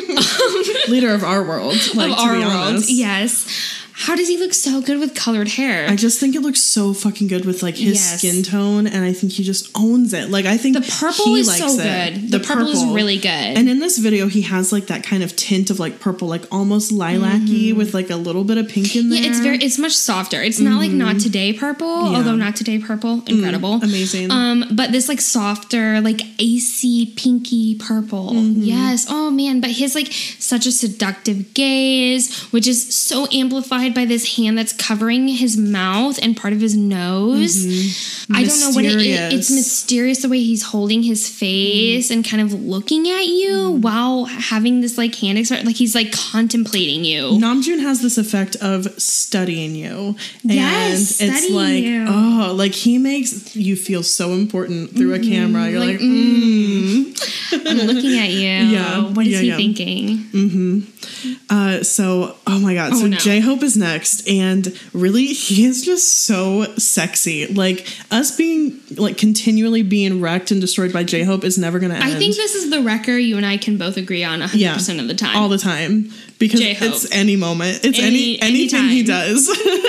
Leader of our world. Like, of our to be world, honest. Yes. How does he look so good with colored hair? I just think it looks so fucking good with like his skin tone, and I think he just owns it. Like, I think the purple is so good. The purple is really good. And in this video, he has like that kind of tint of like purple, like almost lilac-y with like a little bit of pink in there. Yeah, it's much softer. It's not like Not Today purple, although Not Today purple, incredible. Amazing. But this like softer, like icy, pinky purple. Yes. Oh man, but his like such a seductive gaze, which is so amplified by this hand that's covering his mouth and part of his nose. I don't know what it is. It's mysterious the way he's holding his face and kind of looking at you while having this like hand expression, like he's like contemplating you. Namjoon has this effect of studying you. Yes, and it's like, you. oh, like he makes you feel so important through a camera. You're like I'm looking at you. Yeah. What is he thinking? So, oh my God. So J-Hope is next, and really he is just so sexy. Like, us being like continually being wrecked and destroyed by J-Hope is never going to end. I think this is the wrecker you and I can both agree on 100% of the time. All the time. Because J-Hope. It's any moment. It's anything he does.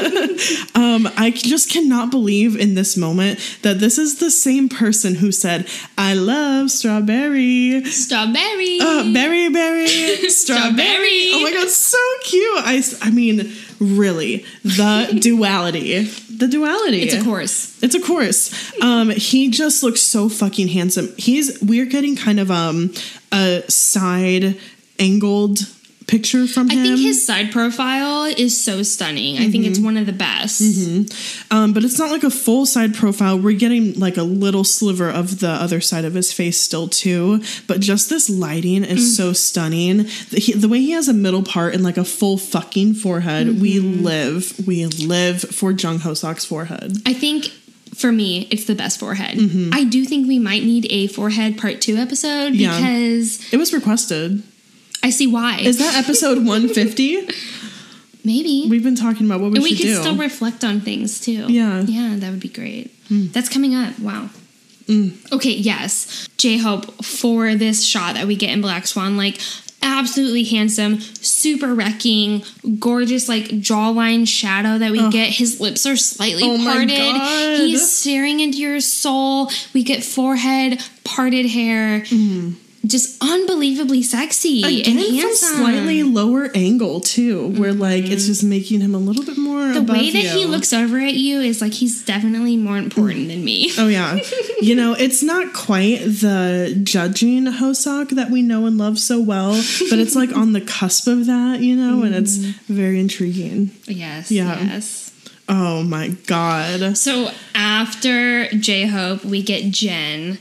I just cannot believe in this moment that this is the same person who said, I love strawberry. Strawberry. Berry. Strawberry. Oh my God, so cute. I mean, really, the duality. The duality. It's a chorus. It's a chorus. He just looks so fucking handsome. We're getting kind of a side angled picture from him. I think his side profile is so stunning. I think it's one of the best. But it's not like a full side profile. We're getting like a little sliver of the other side of his face still too. But just this lighting is so stunning. The way he has a middle part and like a full fucking forehead. We live for Jung Ho-seok's forehead. I think for me, it's the best forehead. I do think we might need a forehead part 2 episode because it was requested. I see why. Is that episode 150? Maybe. We've been talking about what we should do. And we can still reflect on things too. Yeah. Yeah, that would be great. That's coming up. Wow. Okay, yes. J-Hope, for this shot that we get in Black Swan, like, absolutely handsome, super wrecking, gorgeous, like, jawline shadow that we get. His lips are slightly parted. My God. He's staring into your soul. We get forehead, parted hair. Just unbelievably sexy and handsome. From slightly lower angle too, where like it's just making him a little bit more. The way that he looks over at you is like he's definitely more important than me. Oh yeah, it's not quite the judging Hoseok that we know and love so well, but it's like on the cusp of that, and it's very intriguing. Yes. Yeah. Yes. Oh my God. So after J-Hope, we get Jin.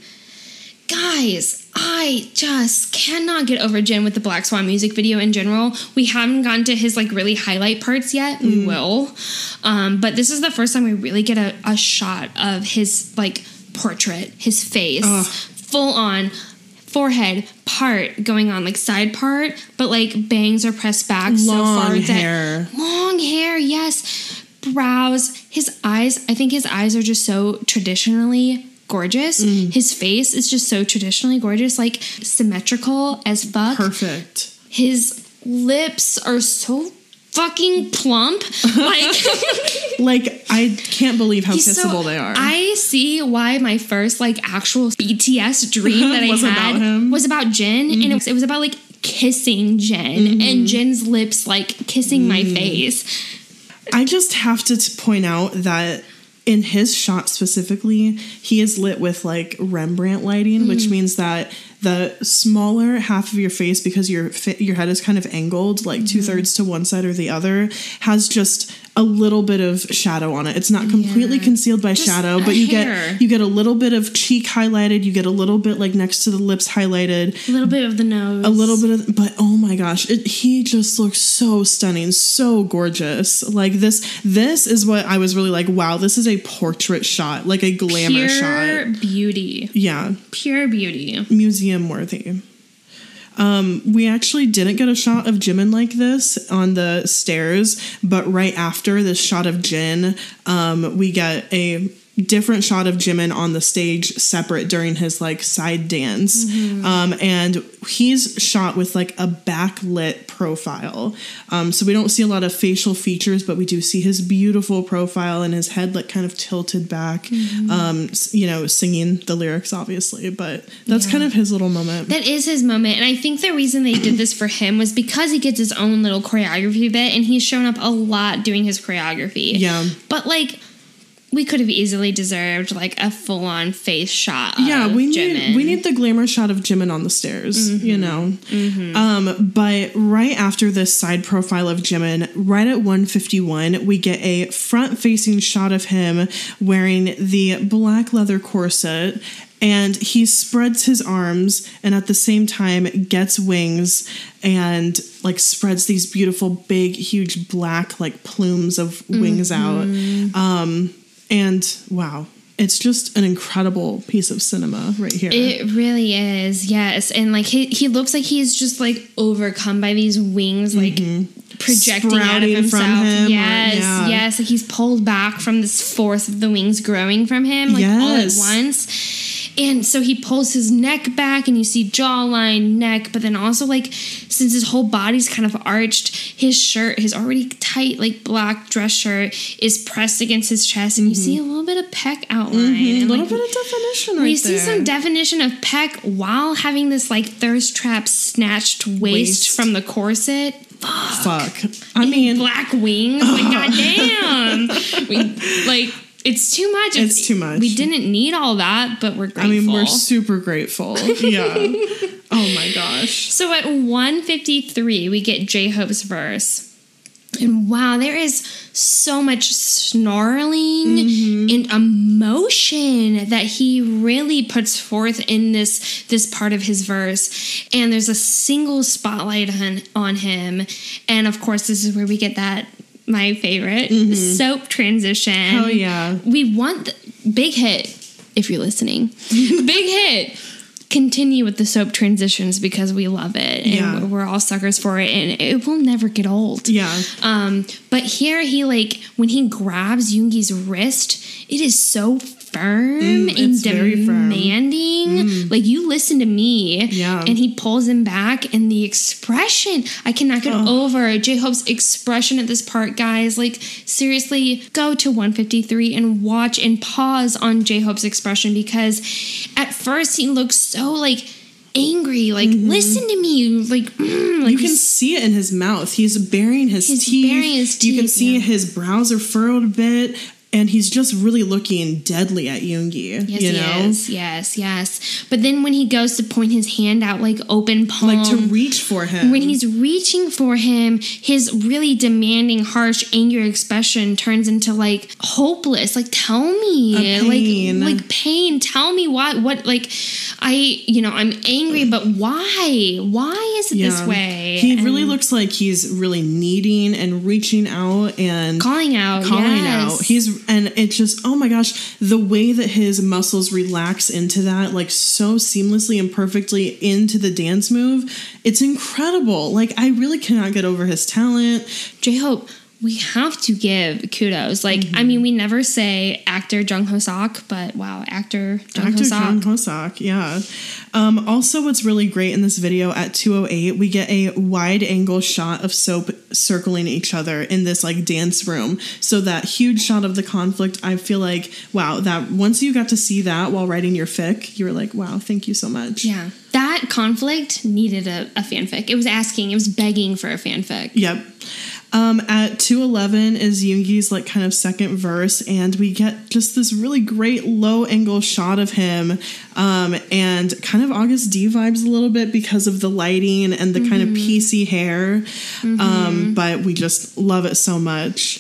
Guys, I just cannot get over Jin with the Black Swan music video in general. We haven't gotten to his like really highlight parts yet. We will. But this is the first time we really get a shot of his like portrait, his face, full on forehead part going on, like side part, but like bangs are pressed back so far. Long hair, yes. Brows, his eyes. I think his eyes are just so traditionally gorgeous. His face is just so traditionally gorgeous, like symmetrical as fuck. Perfect. His lips are so fucking plump. Like I can't believe how kissable they are. I see why my first like actual BTS dream that I had was about Jin, and it was about like kissing Jin and Jin's lips like kissing my face. I just have to point out that in his shot specifically, he is lit with like Rembrandt lighting, which means that the smaller half of your face, because your head is kind of angled, like 2/3 to one side or the other, has just a little bit of shadow on it. It's not completely concealed by shadow, but you get a little bit of cheek highlighted. You get a little bit like next to the lips highlighted. A little bit of the nose. A little bit of, but oh my gosh, he just looks so stunning, so gorgeous. Like this is what I was really like, wow, this is a portrait shot, like a glamour shot. Pure beauty. Yeah. Pure beauty. Museum worthy. We actually didn't get a shot of Jimin like this on the stairs, but right after this shot of Jin, we get a different shot of Jimin on the stage separate during his like side dance. And he's shot with like a backlit profile. So we don't see a lot of facial features, but we do see his beautiful profile and his head like kind of tilted back, singing the lyrics obviously, but that's kind of his little moment. That is his moment. And I think the reason they did this for him was because he gets his own little choreography bit, and he's shown up a lot doing his choreography. Yeah. But like, we could have easily deserved like a full-on face shot. We need the glamour shot of Jimin on the stairs, But right after this side profile of Jimin, right at 151, we get a front-facing shot of him wearing the black leather corset, and he spreads his arms and at the same time gets wings and like spreads these beautiful big huge black like plumes of wings out. And wow, it's just an incredible piece of cinema right here. It really is, yes. And like he looks like he's just like overcome by these wings, like projecting sprouting out of himself. From him, yes. Like he's pulled back from this fourth of the wings growing from him, like all at once. And so he pulls his neck back, and you see jawline, neck, but then also like since his whole body's kind of arched, his shirt, his already tight like black dress shirt, is pressed against his chest, and you see a little bit of pec outline. And, a little bit of definition right there. We see some definition of pec while having this like thirst trap snatched waist from the corset. Fuck. I mean, black wings. Like goddamn. It's too much. It's too much. We didn't need all that, but we're grateful. I mean, we're super grateful. Yeah. Oh my God. gosh. So at 153, we get J-Hope's verse. And wow, there is so much snarling and emotion that he really puts forth in this part of his verse. And there's a single spotlight on him. And of course, this is where we get that, my favorite, soap transition. Oh, yeah. We want big hit, if you're listening. Big hit. Continue with the soap transitions because we love it and we're all suckers for it, and it will never get old. But here he, like, when he grabs Yoongi's wrist, it is so firm and demanding. Like, you listen to me, and he pulls him back, and the expression, I cannot get over J-Hope's expression at this part, guys. Like, seriously, go to 153 and watch and pause on J-Hope's expression, because at first he looks so, like, angry, like, listen to me, like, like, you can see it in his mouth. He's baring his teeth. You can see his brows are furrowed a bit. And he's just really looking deadly at Yoongi. Yes, you know? He is. Yes. But then when he goes to point his hand out, like open palm, like to reach for him. When he's reaching for him, his really demanding, harsh, angry expression turns into like hopeless. Like, tell me, like pain. Tell me what, like, I'm angry, but why? Why is it this way? He really looks like he's really needing and reaching out and calling out. And it's just, oh my gosh, the way that his muscles relax into that, like so seamlessly and perfectly into the dance move, it's incredible. Like, I really cannot get over his talent. J-Hope, we have to give kudos. Like, I mean, we never say actor Jung Ho-sok, but wow, actor Jung Ho-sok, yeah. Also, what's really great in this video at 2:08, we get a wide angle shot of Soap circling each other in this like dance room. So that huge shot of the conflict, I feel like, wow, that once you got to see that while writing your fic, you were like, wow, thank you so much. Yeah. That conflict needed a fanfic. It was begging for a fanfic. Yep. At 2:11 is Yoongi's like kind of second verse, and we get just this really great low angle shot of him, and kind of August D vibes a little bit because of the lighting and the kind of piecey hair, but we just love it so much.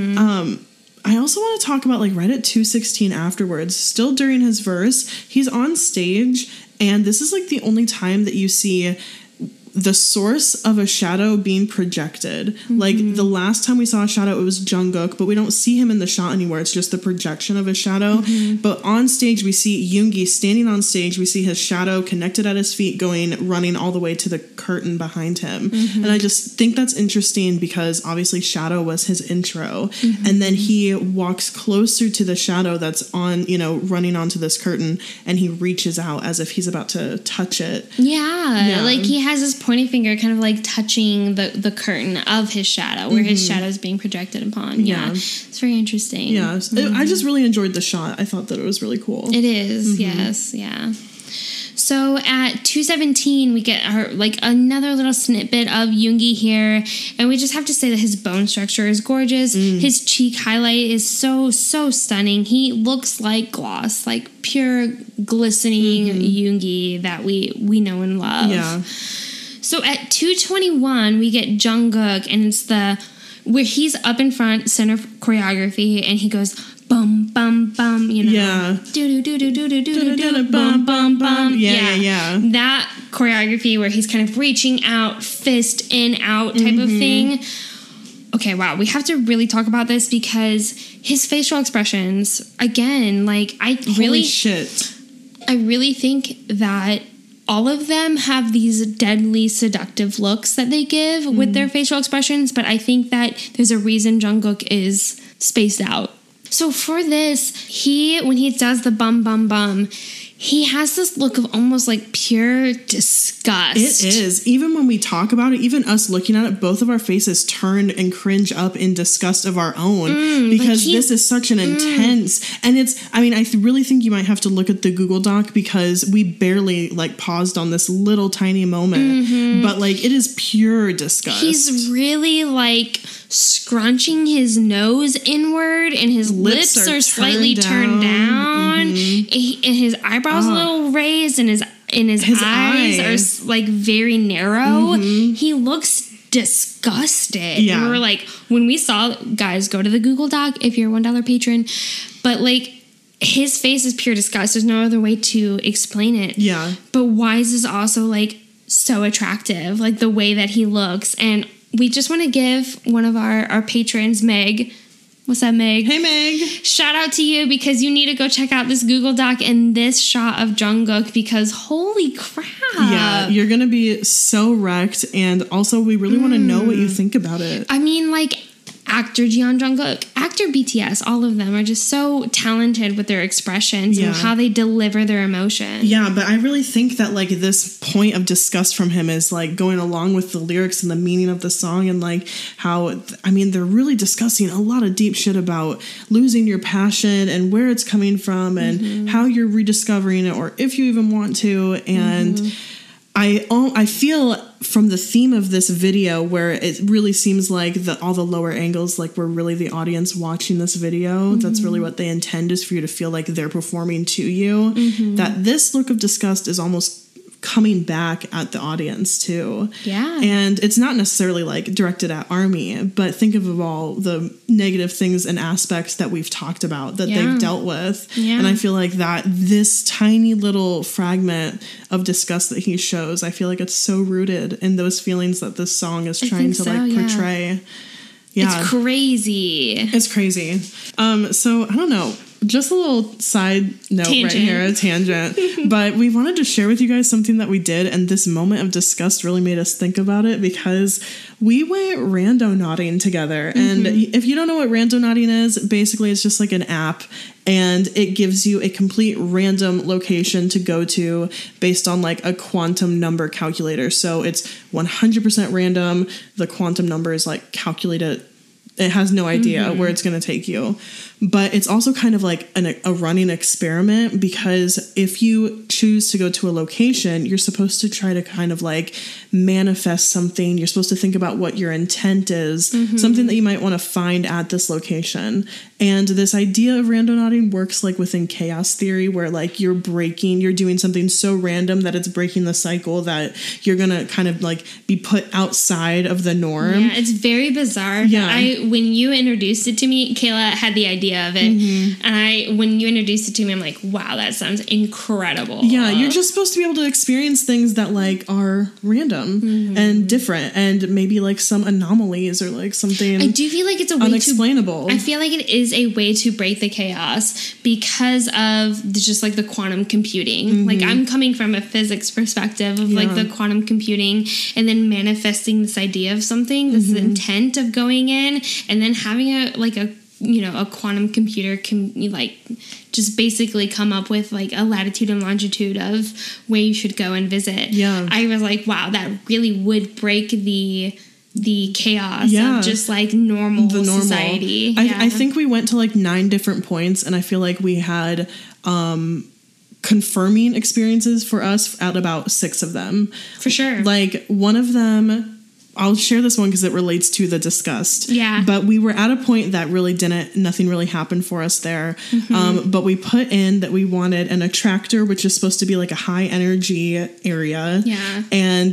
I also want to talk about like right at 2:16 afterwards, still during his verse, he's on stage, and this is like the only time that you see the source of a shadow being projected. Like the last time we saw a shadow, it was Jungkook, but we don't see him in the shot anymore. It's just the projection of a shadow. But on stage, we see Yoongi standing on stage. We see his shadow connected at his feet running all the way to the curtain behind him. And I just think that's interesting because obviously shadow was his intro. And then he walks closer to the shadow that's on, running onto this curtain, and he reaches out as if he's about to touch it. Yeah. Like he has his pointy finger kind of like touching the curtain of his shadow where his shadow is being projected upon. Yeah. It's very interesting. Yeah. I just really enjoyed the shot. I thought that it was really cool. It is. Yes. Yeah. So at 2:17, we get another little snippet of Yoongi here, and we just have to say that his bone structure is gorgeous. His cheek highlight is so stunning. He looks like gloss, like pure glistening Yoongi that we know and love. Yeah. So at 2:21, we get Jungkook, and it's where he's up in front, center choreography, and he goes bum bum bum, Yeah. Do do do do do do do bum bum bum. Yeah. That choreography where he's kind of reaching out, fist in out type of thing. Okay, wow. We have to really talk about this because his facial expressions, again, like Holy shit. I really think that all of them have these deadly seductive looks that they give with their facial expressions, but I think that there's a reason Jungkook is spaced out. So for this, when he does the bum bum bum, he has this look of almost like pure disgust. It is. Even when we talk about it, even us looking at it, both of our faces turn and cringe up in disgust of our own because this is such an intense, and I really think you might have to look at the Google Doc because we barely paused on this little tiny moment, but it is pure disgust. He's really scrunching his nose inward, and his lips are slightly turned down, and his eyebrows a little raised, and his and his eyes are like very narrow. He looks disgusted. Yeah. And we were like, when we saw, guys, go to the Google Doc if you're a $1 patron, but like his face is pure disgust. There's no other way to explain it. Yeah. But Wise is also like so attractive, like the way that he looks. And we just want to give one of our patrons, Meg. What's up, Meg? Hey, Meg. Shout out to you, because you need to go check out this Google Doc and this shot of Jungkook, because holy crap. Yeah, you're going to be so wrecked. And also, we really want to know what you think about it. I mean, like, actor Jeon Jungkook, actor BTS, all of them are just so talented with their expressions and how they deliver their emotion. Yeah, but I really think that like this point of disgust from him is like going along with the lyrics and the meaning of the song, and like how, I mean, they're really discussing a lot of deep shit about losing your passion and where it's coming from and how you're rediscovering it, or if you even want to. And I feel from the theme of this video, where it really seems like all the lower angles, like we're really the audience watching this video. That's really what they intend, is for you to feel like they're performing to you. That this look of disgust is almost coming back at the audience too. Yeah. And it's not necessarily like directed at ARMY, but think of all the negative things and aspects that we've talked about that they've dealt with. Yeah. And I feel like that this tiny little fragment of disgust that he shows, I feel like it's so rooted in those feelings that this song is trying to portray. Yeah. It's crazy. It's crazy. So I don't know. Just a little side note right here, a tangent. But we wanted to share with you guys something that we did, and this moment of disgust really made us think about it, because we went randonauting together. And if you don't know what randonauting is, basically it's just like an app, and it gives you a complete random location to go to based on like a quantum number calculator. So it's 100% random. The quantum number is like calculated. It has no idea where it's going to take you. But it's also kind of like a running experiment, because if you choose to go to a location, you're supposed to try to kind of like manifest something. You're supposed to think about what your intent is, something that you might want to find at this location. And this idea of randonauting works like within chaos theory, where like you're doing something so random that it's breaking the cycle, that you're going to kind of like be put outside of the norm. Yeah, it's very bizarre. Yeah. When you introduced it to me, Kayla had the idea of it. And when you introduced it to me, I'm like, wow, that sounds incredible. Yeah, you're just supposed to be able to experience things that like are random and different, and maybe like some anomalies or like something. I do feel like it's a way unexplainable. I feel like it is a way to break the chaos, because of just like the quantum computing. Like, I'm coming from a physics perspective of like the quantum computing, and then manifesting this idea of something, this intent of going in, and then having a quantum computer can like just basically come up with like a latitude and longitude of where you should go and visit. Yeah. I was like, wow, that really would break the chaos of just like normal society. I think we went to like 9 different points, and I feel like we had confirming experiences for us at about 6 of them. For sure. Like one of them, I'll share this one because it relates to the disgust. Yeah. But we were at a point that really nothing really happened for us there. But we put in that we wanted an attractor, which is supposed to be like a high energy area. Yeah. And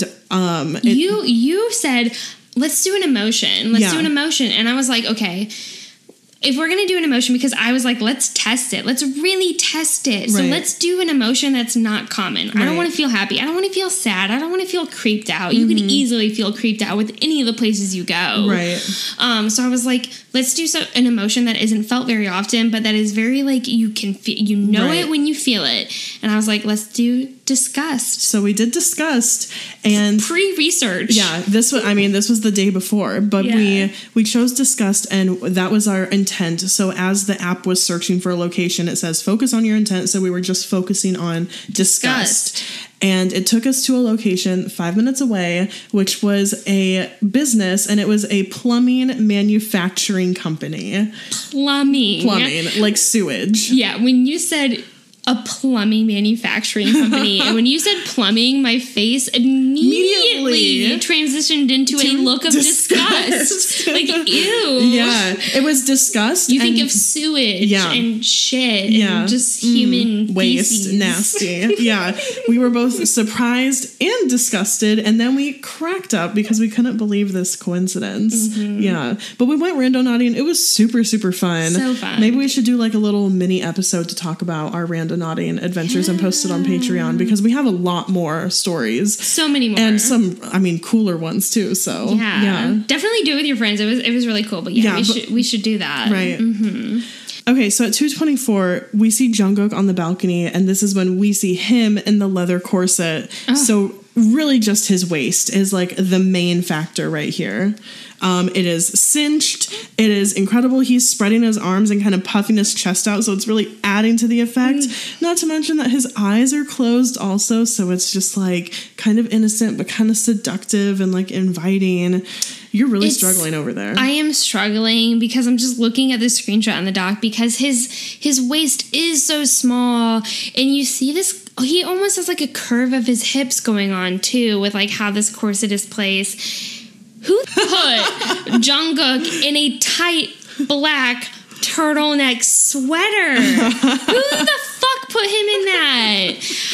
you said, let's do an emotion. Let's do an emotion. And I was like, okay, if we're going to do an emotion, because I was like, let's test it. Let's really test it. So let's do an emotion that's not common. I don't want to feel happy. I don't want to feel sad. I don't want to feel creeped out. You can easily feel creeped out with any of the places you go. Right. So I was like, let's do an emotion that isn't felt very often, but that is very like, you can feel, it when you feel it. And I was like, let's do disgust. So we did disgust, and pre-research. Yeah, this was the day before, but we chose disgust, and that was our intent. So as the app was searching for a location, it says focus on your intent. So we were just focusing on disgust. And it took us to a location 5 minutes away, which was a business, and it was a plumbing manufacturing company. Plumbing, like sewage. Yeah, when you said a plumbing manufacturing company. And when you said plumbing, my face immediately transitioned into a look of disgust. Like, ew. Yeah, it was disgust. You think of sewage and shit and just human waste, feces. nasty. Yeah, we were both surprised and disgusted, and then we cracked up because we couldn't believe this coincidence. Yeah, but we went randonauting. It was super, super fun. So fun. Maybe we should do like a little mini episode to talk about our randonauting adventures and post it on Patreon, because we have a lot more stories. So many more. And some, I mean, cooler ones too. So yeah. Definitely do it with your friends. It was really cool. But we should do that. Right. Okay, so at 2:24, we see Jungkook on the balcony, and this is when we see him in the leather corset. Oh. So really just his waist is like the main factor right here. It is cinched. It is incredible. He's spreading his arms and kind of puffing his chest out, so it's really adding to the effect. Not to mention that his eyes are closed also, so it's just like kind of innocent but kind of seductive and like inviting. You're really struggling over there. I am struggling because I'm just looking at this screenshot on the doc, because his waist is so small, and you see this. He almost has like a curve of his hips going on too, with like how this corset is placed. Who put Jungkook in a tight black turtleneck sweater? Who the fuck put him in that?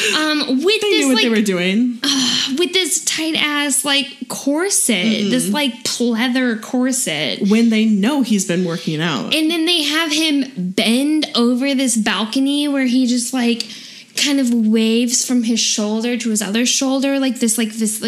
They knew what they were doing. With this tight ass like corset, this like pleather corset. When they know he's been working out. And then they have him bend over this balcony where he just like kind of waves from his shoulder to his other shoulder, like this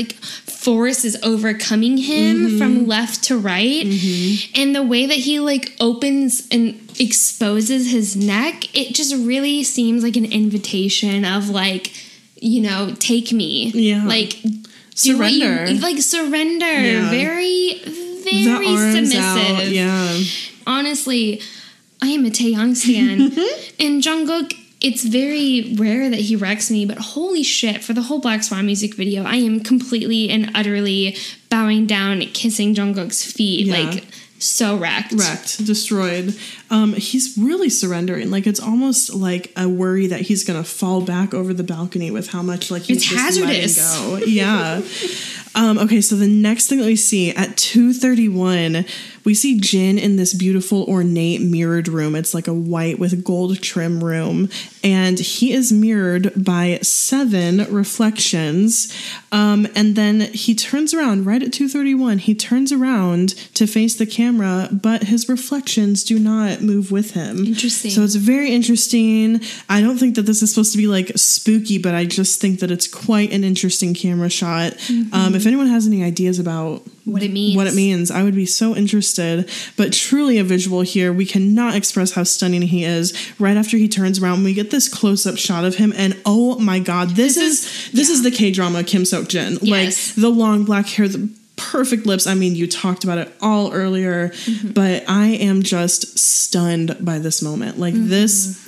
force is overcoming him from left to right. And the way that he like opens and exposes his neck, it just really seems like an invitation of like, you know, take me. Yeah. Like surrender. Surrender. Yeah. Very, very submissive. Out. Yeah. Honestly, I am a Taeyang stan. And Jungkook, it's very rare that he wrecks me, but holy shit, for the whole Black Swan music video, I am completely and utterly bowing down, kissing Jungkook's feet. Yeah. Like, so wrecked. Destroyed. He's really surrendering. Like, it's almost like a worry that he's going to fall back over the balcony with how much, like, he's just hazardous. Letting go. Yeah. Okay, so the next thing that we see at 2:31, we see Jin in this beautiful ornate mirrored room. It's like a white with gold trim room, and he is mirrored by 7 reflections. And then he turns around right at 2:31. He turns around to face the camera, but his reflections do not move with him. Interesting. So it's very interesting. I don't think that this is supposed to be like spooky, but I just think that it's quite an interesting camera shot. If anyone has any ideas about what it means, I would be so interested. But truly a visual here. We cannot express how stunning he is. Right after he turns around, we get this close-up shot of him, and oh my god, this is the K-drama Kim Seok Jin. Yes. Like the long black hair, the perfect lips. I mean, you talked about it all earlier, but I am just stunned by this moment. Like this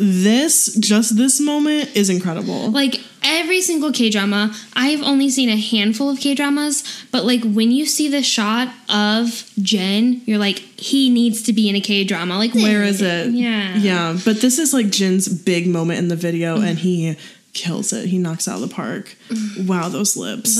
moment is incredible. Like every single K-drama, I've only seen a handful of K-dramas, but like when you see the shot of Jin, you're like, he needs to be in a K-drama. Like, where is it? Yeah. Yeah. But this is like Jin's big moment in the video, and he kills it. He knocks out of the park. Wow, those lips.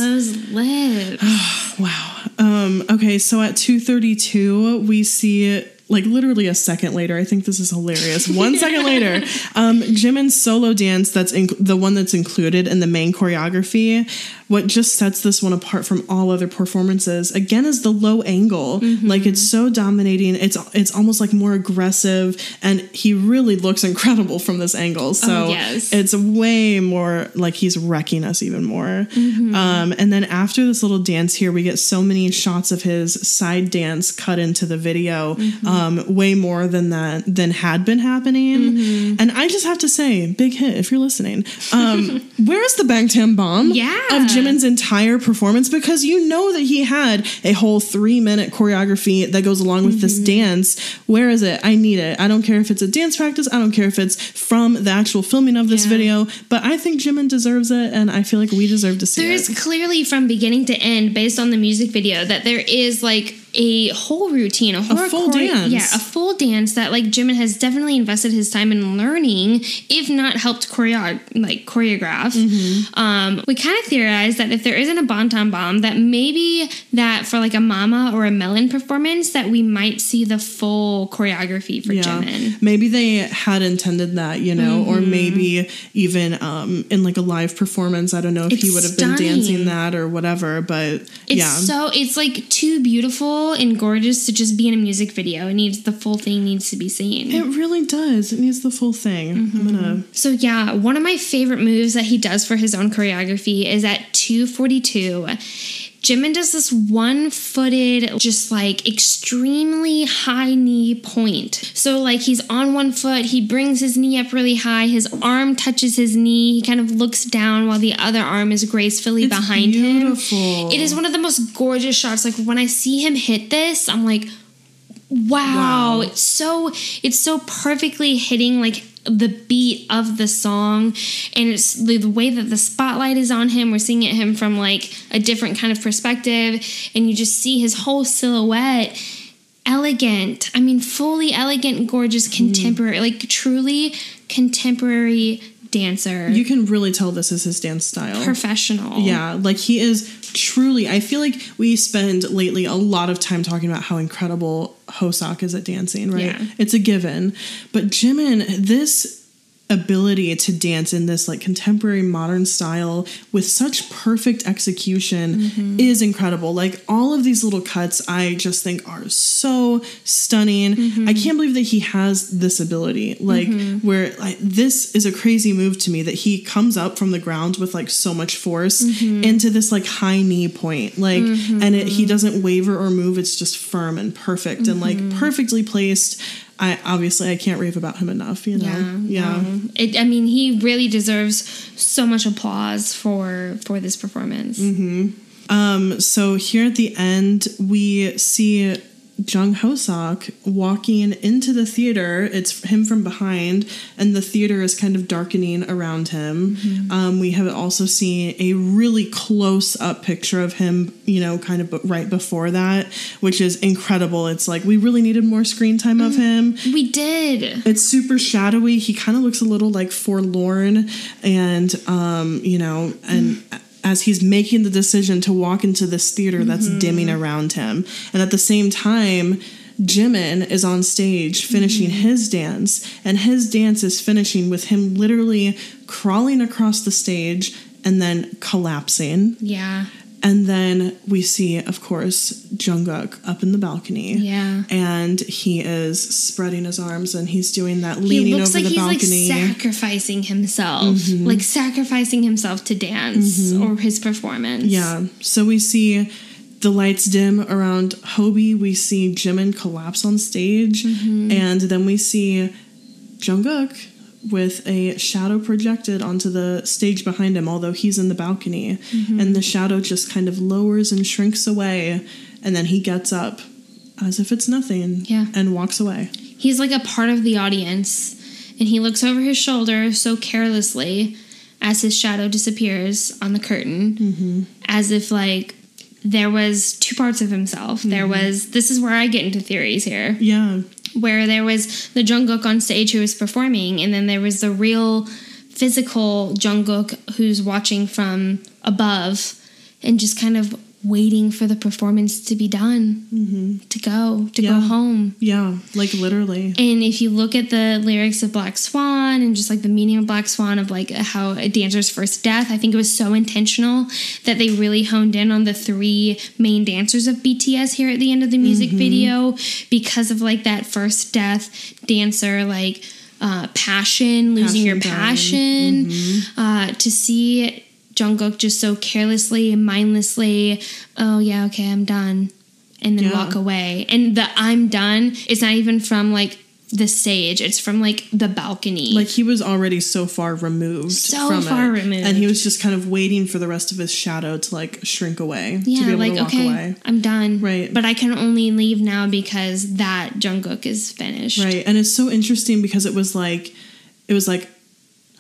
Wow. Okay, so at 2:32, we see like literally a second later. I think this is hilarious. 1 second later, Jimin's solo dance, that's the one that's included in the main choreography. What just sets this one apart from all other performances, again, is the low angle. Like, it's so dominating. It's almost like more aggressive, and he really looks incredible from this angle. So it's way more like he's wrecking us even more. And then after this little dance here, we get so many shots of his side dance cut into the video. Way more than had been happening. And I just have to say, big hit if you're listening. Where is the Bangtan bomb of Jimin's entire performance? Because you know that he had a whole 3-minute choreography that goes along with this dance. Where is it? I need it. I don't care if it's a dance practice. I don't care if it's from the actual filming of this video. But I think Jimin deserves it, and I feel like we deserve to see it. There's clearly, from beginning to end, based on the music video, that there is like a whole routine, a full dance. Yeah, a full dance that like Jimin has definitely invested his time in learning, if not helped choreograph. We kind of theorized that if there isn't a Bantam Bomb, that maybe that for like a Mama or a Melon performance, that we might see the full choreography for Jimin. Maybe they had intended that, you know, or maybe even in like a live performance. I don't know if he would have been dancing that or whatever, but it's like too beautiful and gorgeous to just be in a music video. The full thing needs to be seen. It really does. It needs the full thing. So yeah, one of my favorite moves that he does for his own choreography is at 2:42. Jimin does this one-footed, just like extremely high knee point. So like he's on one foot, he brings his knee up really high, his arm touches his knee, he kind of looks down while the other arm is gracefully behind him. It is one of the most gorgeous shots. Like when I see him hit this, I'm like, wow. It's so perfectly hitting like the beat of the song, and it's the way that the spotlight is on him. We're seeing him from like a different kind of perspective, and you just see his whole silhouette. Elegant, I mean fully elegant, gorgeous, contemporary, like truly contemporary dancer. You can really tell this is his dance style. Professional. Yeah, like he is truly, I feel like we spend lately a lot of time talking about how incredible Hoseok is at dancing, right? Yeah. It's a given. But Jimin, this ability to dance in this like contemporary modern style with such perfect execution is incredible. Like all of these little cuts I just think are so stunning. I can't believe that he has this ability, like where like this is a crazy move to me, that he comes up from the ground with like so much force into this like high knee point, like and he doesn't waver or move. It's just firm and perfect and like perfectly placed. I can't rave about him enough, you know? Yeah. I mean, he really deserves so much applause for this performance. So here at the end, we see Jung Hoseok walking into the theater. It's him from behind, and the theater is kind of darkening around him. We have also seen a really close-up picture of him, you know, kind of right before that, which is incredible. It's like we really needed more screen time of him. We did. It's super shadowy. He kind of looks a little like forlorn, and you know, and as he's making the decision to walk into this theater that's dimming around him. And at the same time, Jimin is on stage finishing his dance, and his dance is finishing with him literally crawling across the stage and then collapsing. Yeah. And then we see, of course, Jungkook up in the balcony. Yeah. And he is spreading his arms and he's doing that leaning over the balcony. He's like sacrificing himself. Like sacrificing himself to dance or his performance. Yeah. So we see the lights dim around Hobie. We see Jimin collapse on stage. And then we see Jungkook with a shadow projected onto the stage behind him, although he's in the balcony. And the shadow just kind of lowers and shrinks away, and then he gets up as if it's nothing and walks away. He's like a part of the audience, and he looks over his shoulder so carelessly as his shadow disappears on the curtain, as if like there was two parts of himself. There was, this is where I get into theories here. Yeah. Where there was the Jungkook on stage who was performing, and then there was the real physical Jungkook who's watching from above and just kind of waiting for the performance to be done, to go home. Yeah, like literally. And if you look at the lyrics of Black Swan and just like the meaning of Black Swan of like how a dancer's first death, I think it was so intentional that they really honed in on the three main dancers of BTS here at the end of the music video, because of like that first death dancer, like passion, losing your passion, to see Jungkook just so carelessly and mindlessly, oh yeah, okay, I'm done, and then walk away. And the I'm done is not even from like the stage, it's from like the balcony. Like he was already so far removed removed. And he was just kind of waiting for the rest of his shadow to like shrink away. Yeah, to be able like, to walk okay, away. I'm done. Right. But I can only leave now because that Jungkook is finished. Right. And it's so interesting because it was like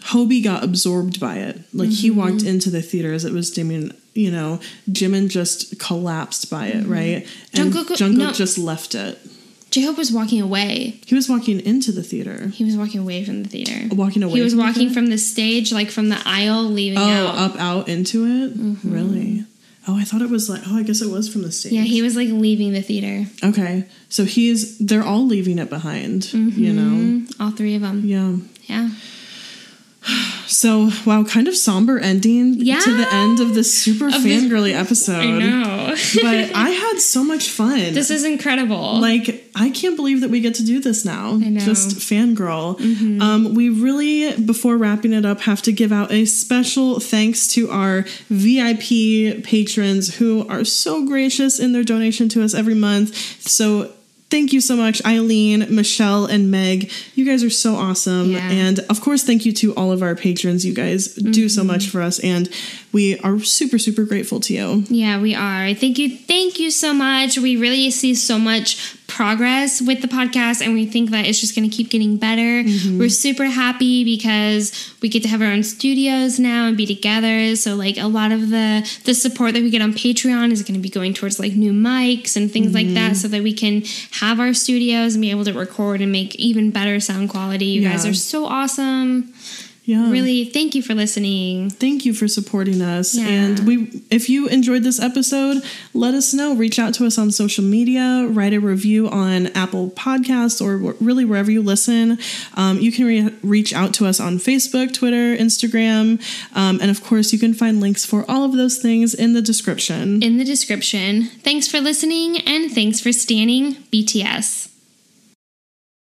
Hobie got absorbed by it. Like he walked into the theater as it was dimming. You know, Jimin just collapsed by it, right? And Jungkook just left it. J-Hope was walking away. He was walking into the theater. He was walking away from the theater. Walking away. He was walking from the stage, like from the aisle, leaving out. Out into it. Really? Oh, I thought it was like. Oh, I guess it was from the stage. Yeah, he was like leaving the theater. Okay, so they're all leaving it behind. You know, all three of them. Yeah. Yeah. So, wow, kind of somber ending to the end of this super fangirly episode. I know. But I had so much fun. This is incredible. Like, I can't believe that we get to do this now. I know. Just fangirl. We really, before wrapping it up, have to give out a special thanks to our VIP patrons who are so gracious in their donation to us every month. So, thank you so much, Eileen, Michelle, and Meg. You guys are so awesome. Yeah. And of course, thank you to all of our patrons. You guys do so much for us, and we are super, super grateful to you. Yeah, we are. Thank you so much. We really see so much progress with the podcast, and we think that it's just going to keep getting better. We're super happy because we get to have our own studios now and be together. So like a lot of the support that we get on Patreon is going to be going towards like new mics and things like that, so that we can have our studios and be able to record and make even better sound quality. You guys are so awesome. Yeah. Really, thank you for listening. Thank you for supporting us. Yeah. And if you enjoyed this episode, let us know. Reach out to us on social media. Write a review on Apple Podcasts or really wherever you listen. You can reach out to us on Facebook, Twitter, Instagram. And of course, you can find links for all of those things in the description. Thanks for listening, and thanks for standing BTS.